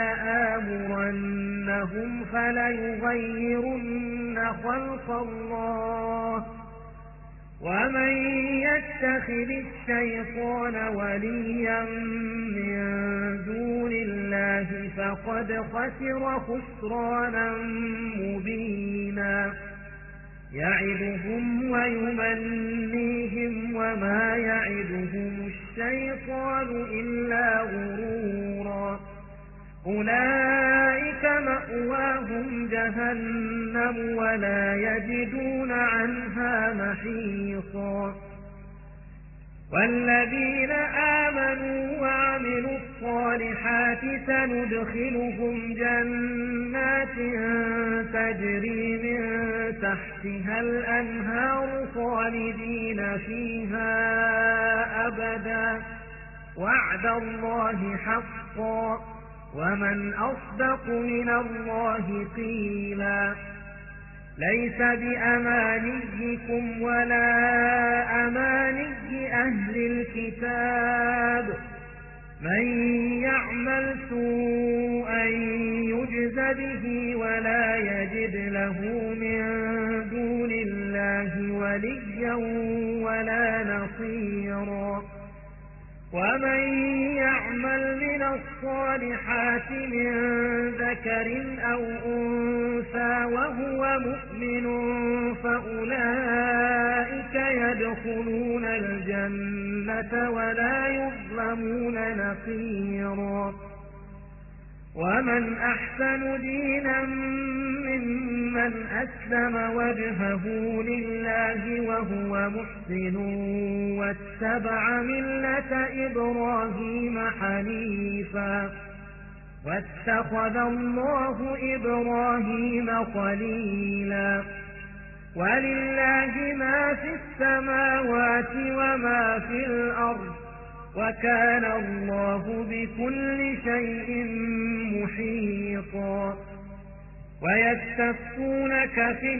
ولآمرنهم فليغيرن خلق الله ومن يتخذ الشيطان وليا من دون الله فقد خسر خسرانا مبينا يعدهم ويمنيهم وما يعدهم الشيطان إلا غرورا أولئك مأواهم جهنم ولا يجدون عنها محيصا والذين آمنوا وعملوا الصالحات سندخلهم جنات تجري من تحتها الأنهار خالدين فيها أبدا وعد الله حقا ومن أصدق من الله قيلا ليس بأمانيكم ولا أماني أهل الكتاب من يعمل سوءا يجز به ولا يجد له من دون الله وليا ولا نصيرا ومن يعمل من الصالحات من ذكر أو أنثى وهو مؤمن فأولئك يدخلون الجنة ولا يظلمون نقيرا ومن أحسن دينا ممن أسلم وجهه لله وهو محسن واتبع ملة إبراهيم حنيفا واتخذ الله إبراهيم خليلا ولله ما في السماوات وما في الأرض وكان الله بكل شيء محيطا ويستفتونك في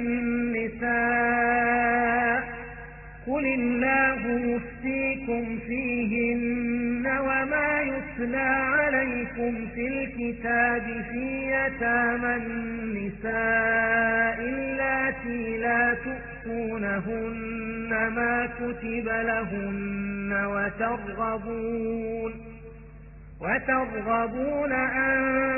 النساء قل الله يفتيكم فيهن وما يتلى عليكم في الكتاب في يتامى النساء اللاتي لا تؤتونهن ما كتب لهن وترغبون وترغبون أن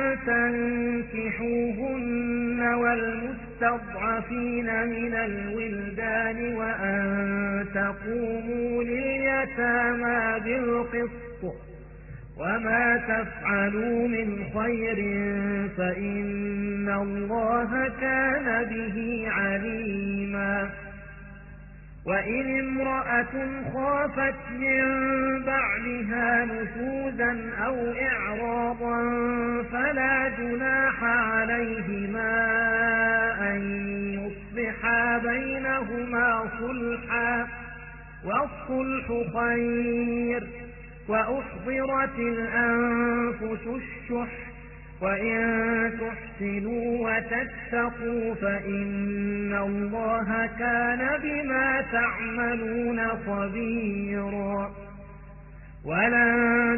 تنكحوهن والمستضعفين من الولدان وأن تقوموا لليتامى بالقسط وما تفعلوا من خير فإن الله كان به عليما وإن امرأة خافت من بعلها نشوزا أو إعراضا فلا جناح عليهما أن يصلحا بينهما صلحا والصلح خير وأحضرت الأنفس الشح وإن تحسنوا وتتقوا فإن الله كان بما تعملون خبيرا ولن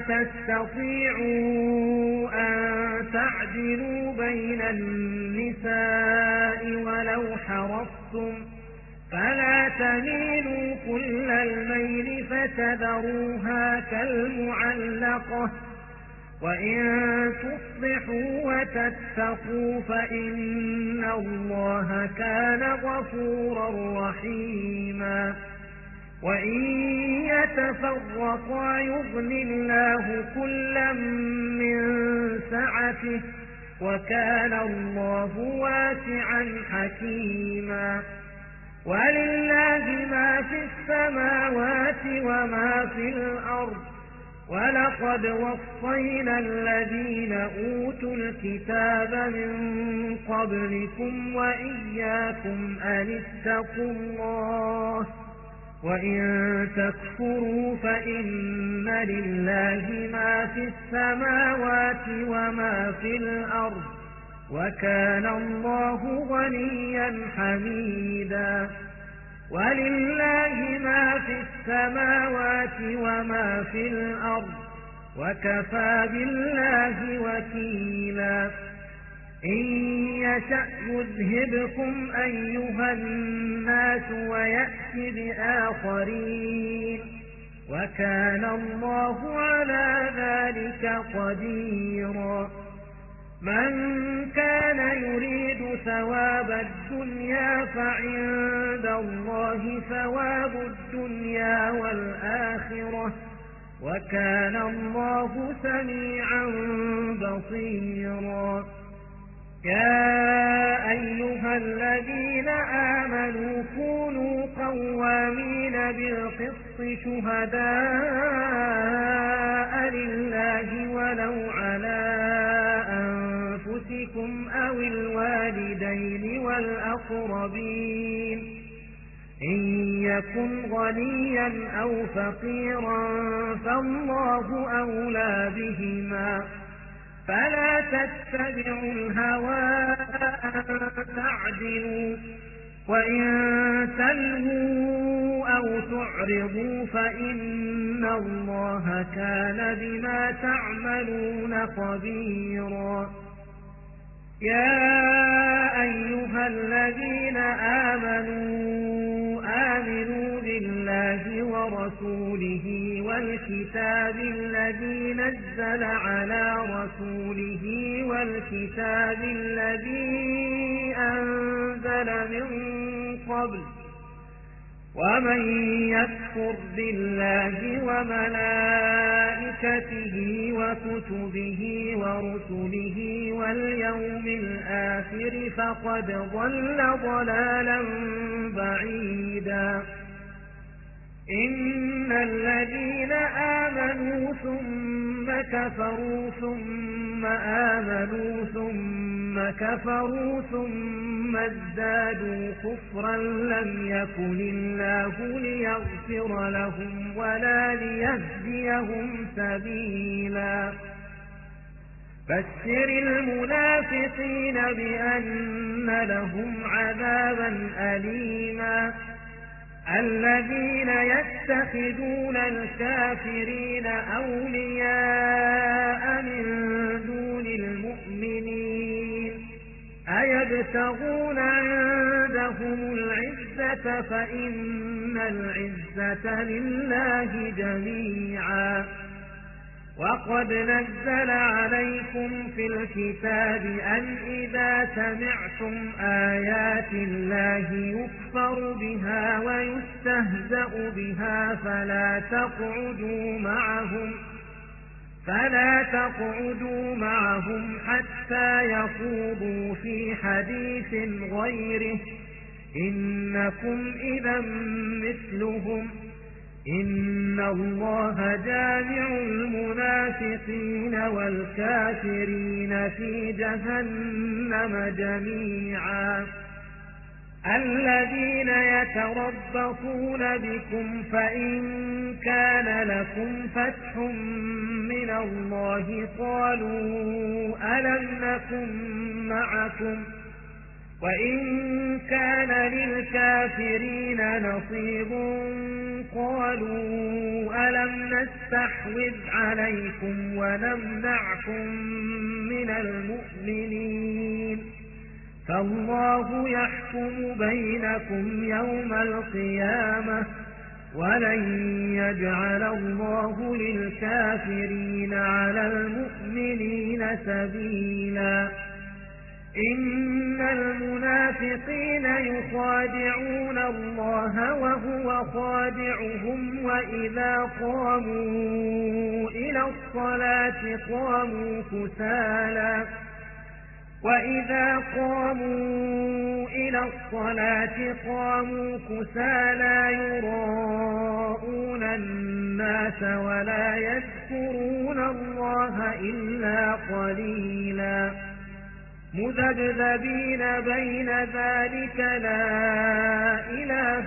تستطيعوا أن تعدلوا بين النساء ولو حرصتم فلا تميلوا كل الميل فتذروها كالمعلقة وإن تصلحوا وتتقوا فإن الله كان غفورا رحيما وإن يتفرقا يغن الله كلا من سعته وكان الله واسعا حكيما ولله ما في السماوات وما في الأرض ولقد وصينا الذين أوتوا الكتاب من قبلكم وإياكم أن اتقوا الله وإن تكفروا فإن لله ما في السماوات وما في الأرض وكان الله غنيا حميدا ولله ما في السماوات وما في الأرض وكفى بالله وكيلا إن يشأ يذهبكم أيها الناس ويأتي بآخرين وكان الله على ذلك قديرا من كان يريد ثواب الدنيا فعند الله ثواب الدنيا والآخرة وكان الله سميعا بصيرا يا أيها الذين آمنوا كونوا قوامين بالقسط شهداء لله ولو على أنفسكم أو الوالدين والأقربين إن يكن غنيا أو فقيرا فالله أولى بهما فلا تتبعوا الهوى أن تعدلوا وإن تلهوا أو تعرضوا فإن الله كان بما تعملون خبيرا يا أيها الذين آمنوا آمنوا بالله ورسوله والكتاب الذي نزل على رسوله والكتاب الذي أنزل من قبل ومن يكفر بالله وملائكته وكتبه ورسله واليوم الآخر فقد ضل ضلالا بعيدا إن الذين آمنوا ثم كفروا ثم آمنوا ثم كفروا ثم ازدادوا كفرا لم يكن الله ليغفر لهم ولا ليهديهم سبيلا بشر المنافقين بأن لهم عذابا أليما الذين يتخذون الكافرين أولياء من دون المؤمنين أيبتغون عندهم العزة فإن العزة لله جميعا وقد نزل عليكم في الكتاب أن إذا سمعتم آيات الله يكفر بها ويستهزأ بها فلا تقعدوا معهم فلا تقعدوا معهم حتى يخوضوا في حديث غيره إنكم إذا مثلهم إن الله جامع المنافقين والكافرين في جهنم جميعا الذين يتربصون بكم فإن كان لكم فتح من الله قالوا ألم نكن معكم وإن كان للكافرين نصيب قالوا ألم نستحوذ عليكم ونمنعكم من المؤمنين فالله يحكم بينكم يوم القيامة ولن يجعل الله للكافرين على المؤمنين سبيلا إن المنافقين يخادعون الله وهو خادعهم وإذا قاموا إلى الصلاة قاموا كسالى وإذا قاموا إلى الصلاة قاموا كسالى يراءون الناس ولا يذكرون الله إلا قليلا مذبذبين بين ذلك لا إله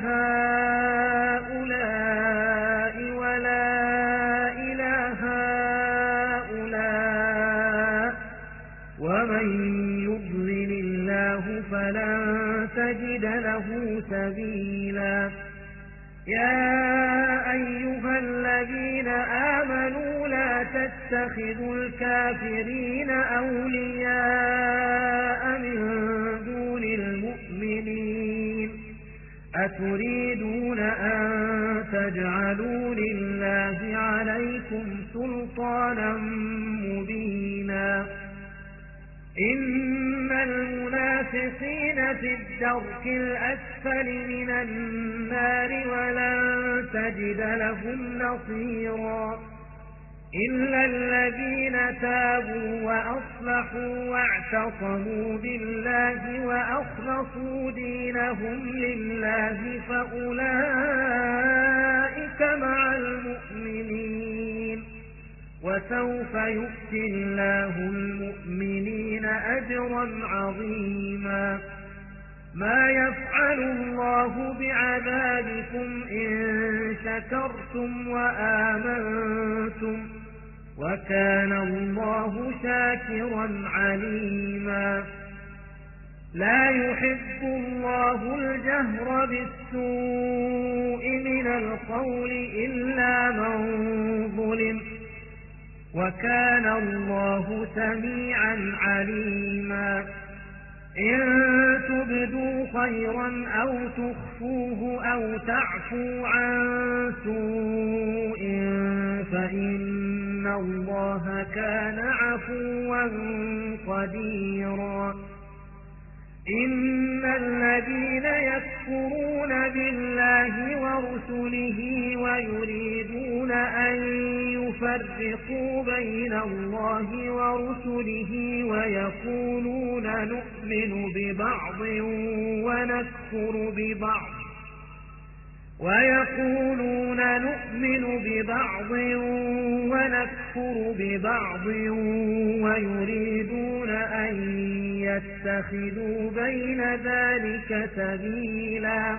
هؤلاء ولا إله هؤلاء ومن يضلل الله فلن تجد له سبيلا يا أيها الذين آمنوا لا تتخذوا الكافرين أولياء من دون المؤمنين أتريدون أن تجعلوا لله عليكم سلطانا مبينا إن المنافقين في الدرك الأسفل من النار ولن تجد لهم نصيرا إلا الذين تابوا وأصلحوا واعتصموا بالله وأخلصوا دينهم لله فأولئك مع المؤمنين وسوف يؤتي الله المؤمنين أجرا عظيما ما يفعل الله بعذابكم إن شكرتم وآمنتم وكان الله شاكرا عليما لا يحب الله الجهر بالسوء من القول إلا من ظلم وكان الله سميعا عليما إن تبدوا خيرا أو تخفوه أو تعفوا عن سوء فإن الله كان عفوا قديرا إن الذين يكفرون بالله ورسله ويريدون أن يفرقوا بين الله ورسله ويقولون نؤمن ببعض ونكفر ببعض ويقولون نؤمن ببعض ونكفر ببعض ويريدون أن يتخذوا بين ذلك سبيلا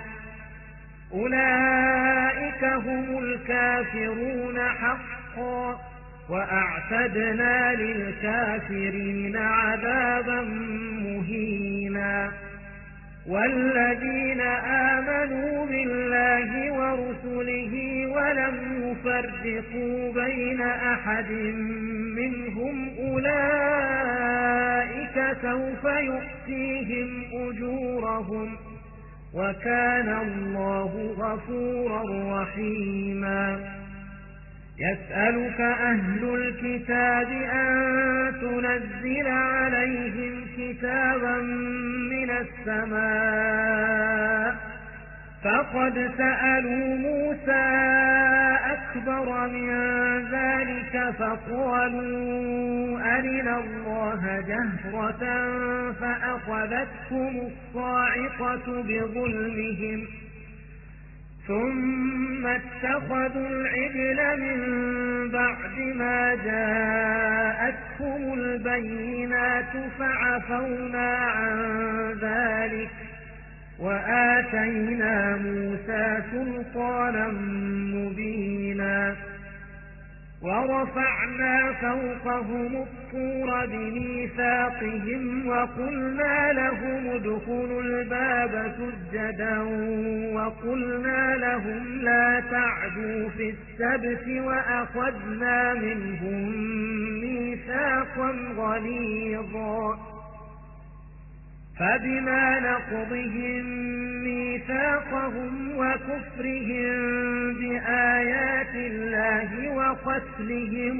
أولئك هم الكافرون حقا وأعتدنا للكافرين عذابا مهينا والذين آمنوا بالله ورسله ولم يفرقوا بين أحد منهم أولئك سوف يؤتيهم أجورهم وكان الله غفورا رحيما يسألك أهل الكتاب أن تنزل عليهم كتابا من السماء فقد سألوا موسى أكبر من ذلك فقالوا أرنا الله جهرة فأخذتهم الصاعقة بظلمهم ثم اتخذوا العجل من بعد ما جاءتهم البينات فعفونا عن ذلك وآتينا موسى سلطانا مبينا ورفعنا فوقهم الطور بميثاقهم وقلنا لهم ادخلوا الباب سجدا وقلنا لهم لا تعدوا في السبت وأخذنا منهم ميثاقا غليظا فبما نقضهم ميثاقهم وكفرهم بآيات الله وقتلهم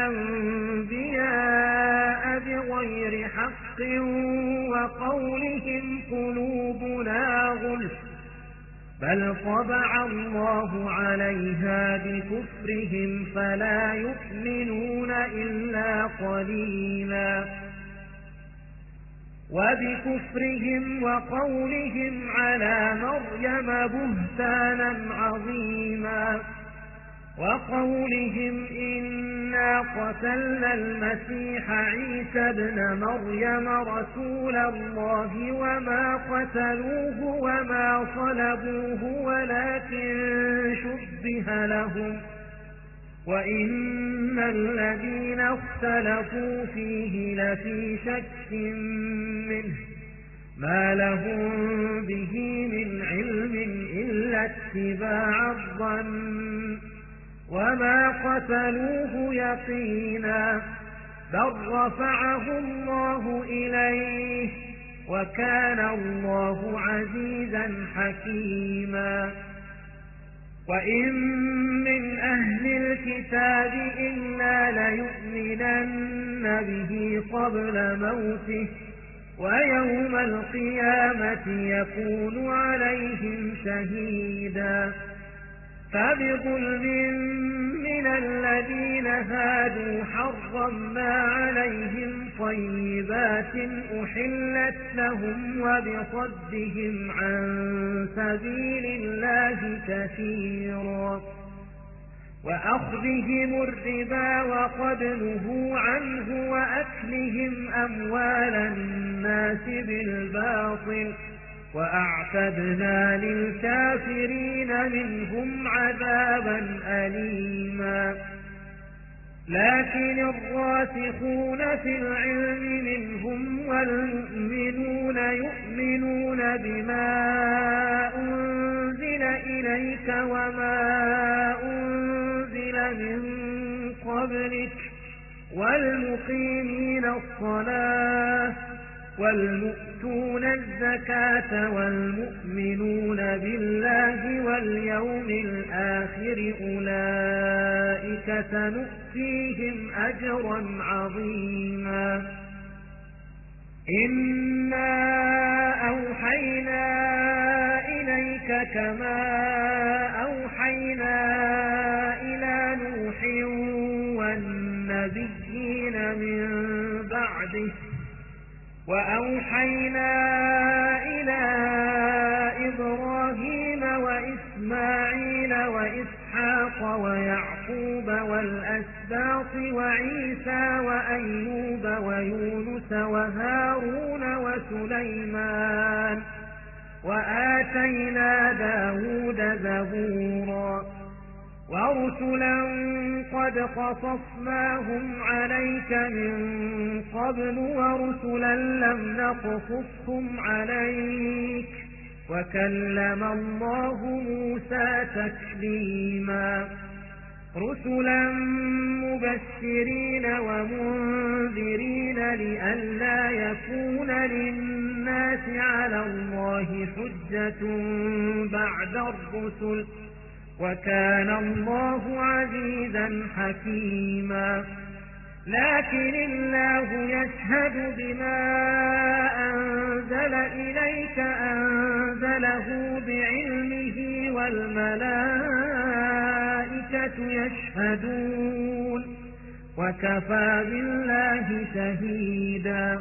الأنبياء بغير حق وقولهم قلوبنا غلف بل طبع الله عليها بكفرهم فلا يؤمنون إلا قليلا وبكفرهم وقولهم على مريم بهتانا عظيما وقولهم إنا قتلنا المسيح عيسى ابن مريم رسول الله وما قتلوه وما صلبوه ولكن شبه لهم وإن الذين اختلفوا فيه لفي شك منه ما لهم به من علم إلا اتباع الظن وما قتلوه يقينا بل رفعه الله إليه وكان الله عزيزا حكيما وإن من أهل الكتاب إلا ليؤمنن به قبل موته ويوم القيامة يكون عليهم شهيدا فبظلم من الذين هادوا حرمنا عليهم طيبات أحلت لهم وبصدهم عن سبيل الله كثيرا وأخذهم الربا وقد نهوا عنه وأكلهم أموال الناس بالباطل وأعتدنا للكافرين منهم عذابا أليما لكن الراسخون في العلم منهم والمؤمنون يؤمنون بما أنزل إليك وما أنزل من قبلك والمقيمين الصلاة والمؤتون الزكاة والمؤمنون بالله واليوم الآخر أولئك سنؤتيهم أجرا عظيما إنا أوحينا إليك كما أوحينا إلى نوح والنبيين من بعده وأوحينا إلى إبراهيم وإسماعيل وإسحاق ويعقوب والأسباط وعيسى وأيوب ويونس وهارون وسليمان وآتينا داود زبورا ورسلا قد قصصناهم عليك من قبل ورسلا لم نقصصهم عليك وكلم الله موسى تكليما رسلا مبشرين ومنذرين لئلا يكون للناس على الله حجة بعد الرسل وكان الله عزيزا حكيما لكن الله يشهد بما أنزل إليك أنزله بعلمه والملائكة يشهدون وكفى بالله شهيدا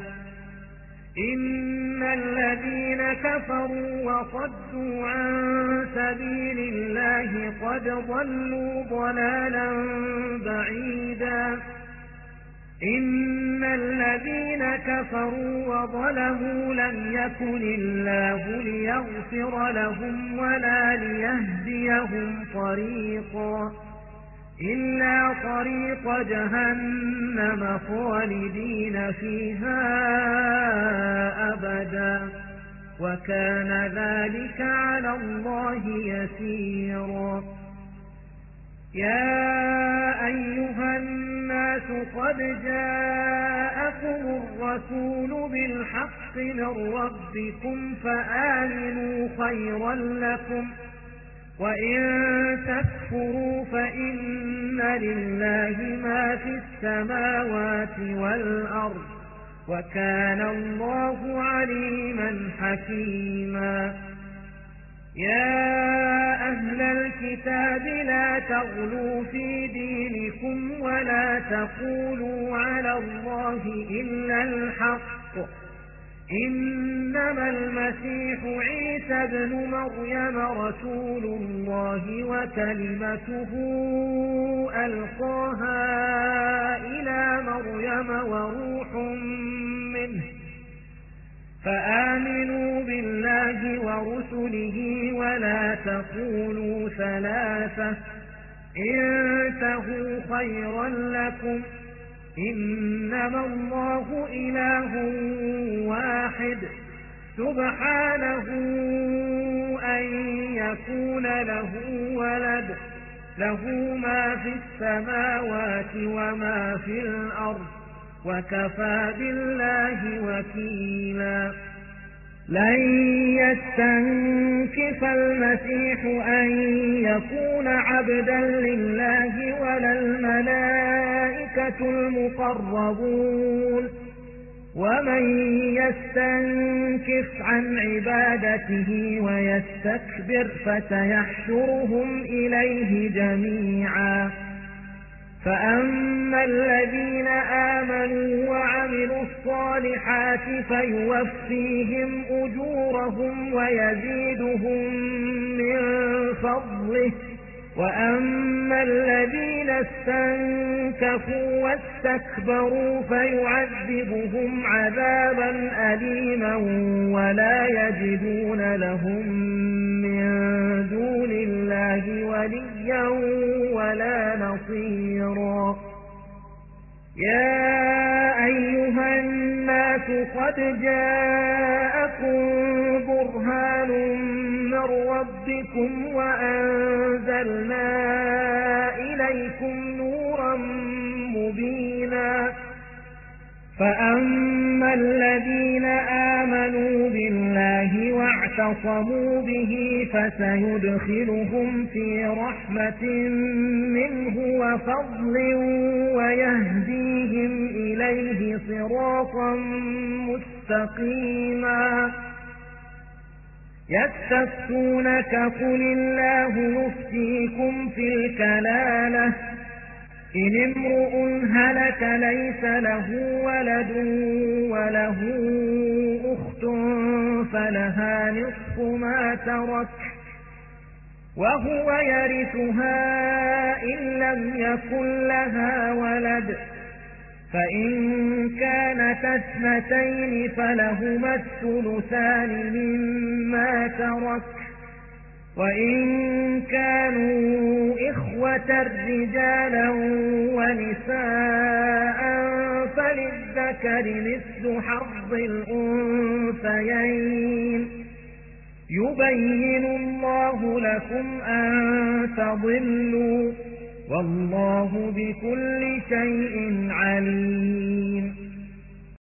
إن الذين كفروا وصدوا عن سبيل الله قد ضلوا ضلالا بعيدا إن الذين كفروا وظلموا لم يكن الله ليغفر لهم ولا ليهديهم طريقا إلا طريق جهنم خالدين فيها أبدا وكان ذلك على الله يسيرا يا أيها الناس قد جاءكم الرسول بالحق من ربكم فآمنوا خيرا لكم وإن تكفروا فإن لله ما في السماوات والأرض وكان الله عليما حكيما يا أهل الكتاب لا تغلوا في دينكم ولا تقولوا على الله إلا الحق إنما المسيح عيسى بن مريم رسول الله وكلمته ألقاها إلى مريم وروح منه فآمنوا بالله ورسله ولا تقولوا ثلاثة انتهوا خيرا لكم إنما الله إله واحد سبحانه أن يكون له ولد له ما في السماوات وما في الأرض وكفى بالله وكيلا لن يستنكف المسيح أن يكون عبدا لله ولا الملائكة المقربون ومن يستنكف عن عبادته ويستكبر فسيحشرهم إليه جميعا فأما الذين آمنوا وعملوا الصالحات فيوفيهم أجورهم ويزيدهم من فضله وأما الذين استنكفوا واستكبروا فيعذبهم عذابا أليما ولا يجدون لهم من دون الله وليا ولا نصيرا يا أيها الناس قد جاءكم برهان من ربكم وأنزلنا إليكم نورا مبينا فأما الذين آمنوا بالله واعتصموا به فسيدخلهم في رحمة منه وفضل ويهديهم إليه صراطا مستقيما يستفتونك قل الله يفتيكم في الكلالة إن امرؤ هلك ليس له ولد وله أخت فلها نصف ما ترك وهو يرثها إن لم يكن لها ولد فإن كانت اثنتين فلهما الثلثان مما ترك وإن كانوا إخوة رجالا ونساء فللذكر مثل حظ الأنثيين يبين الله لكم أن تضلوا والله بكل شيء عليم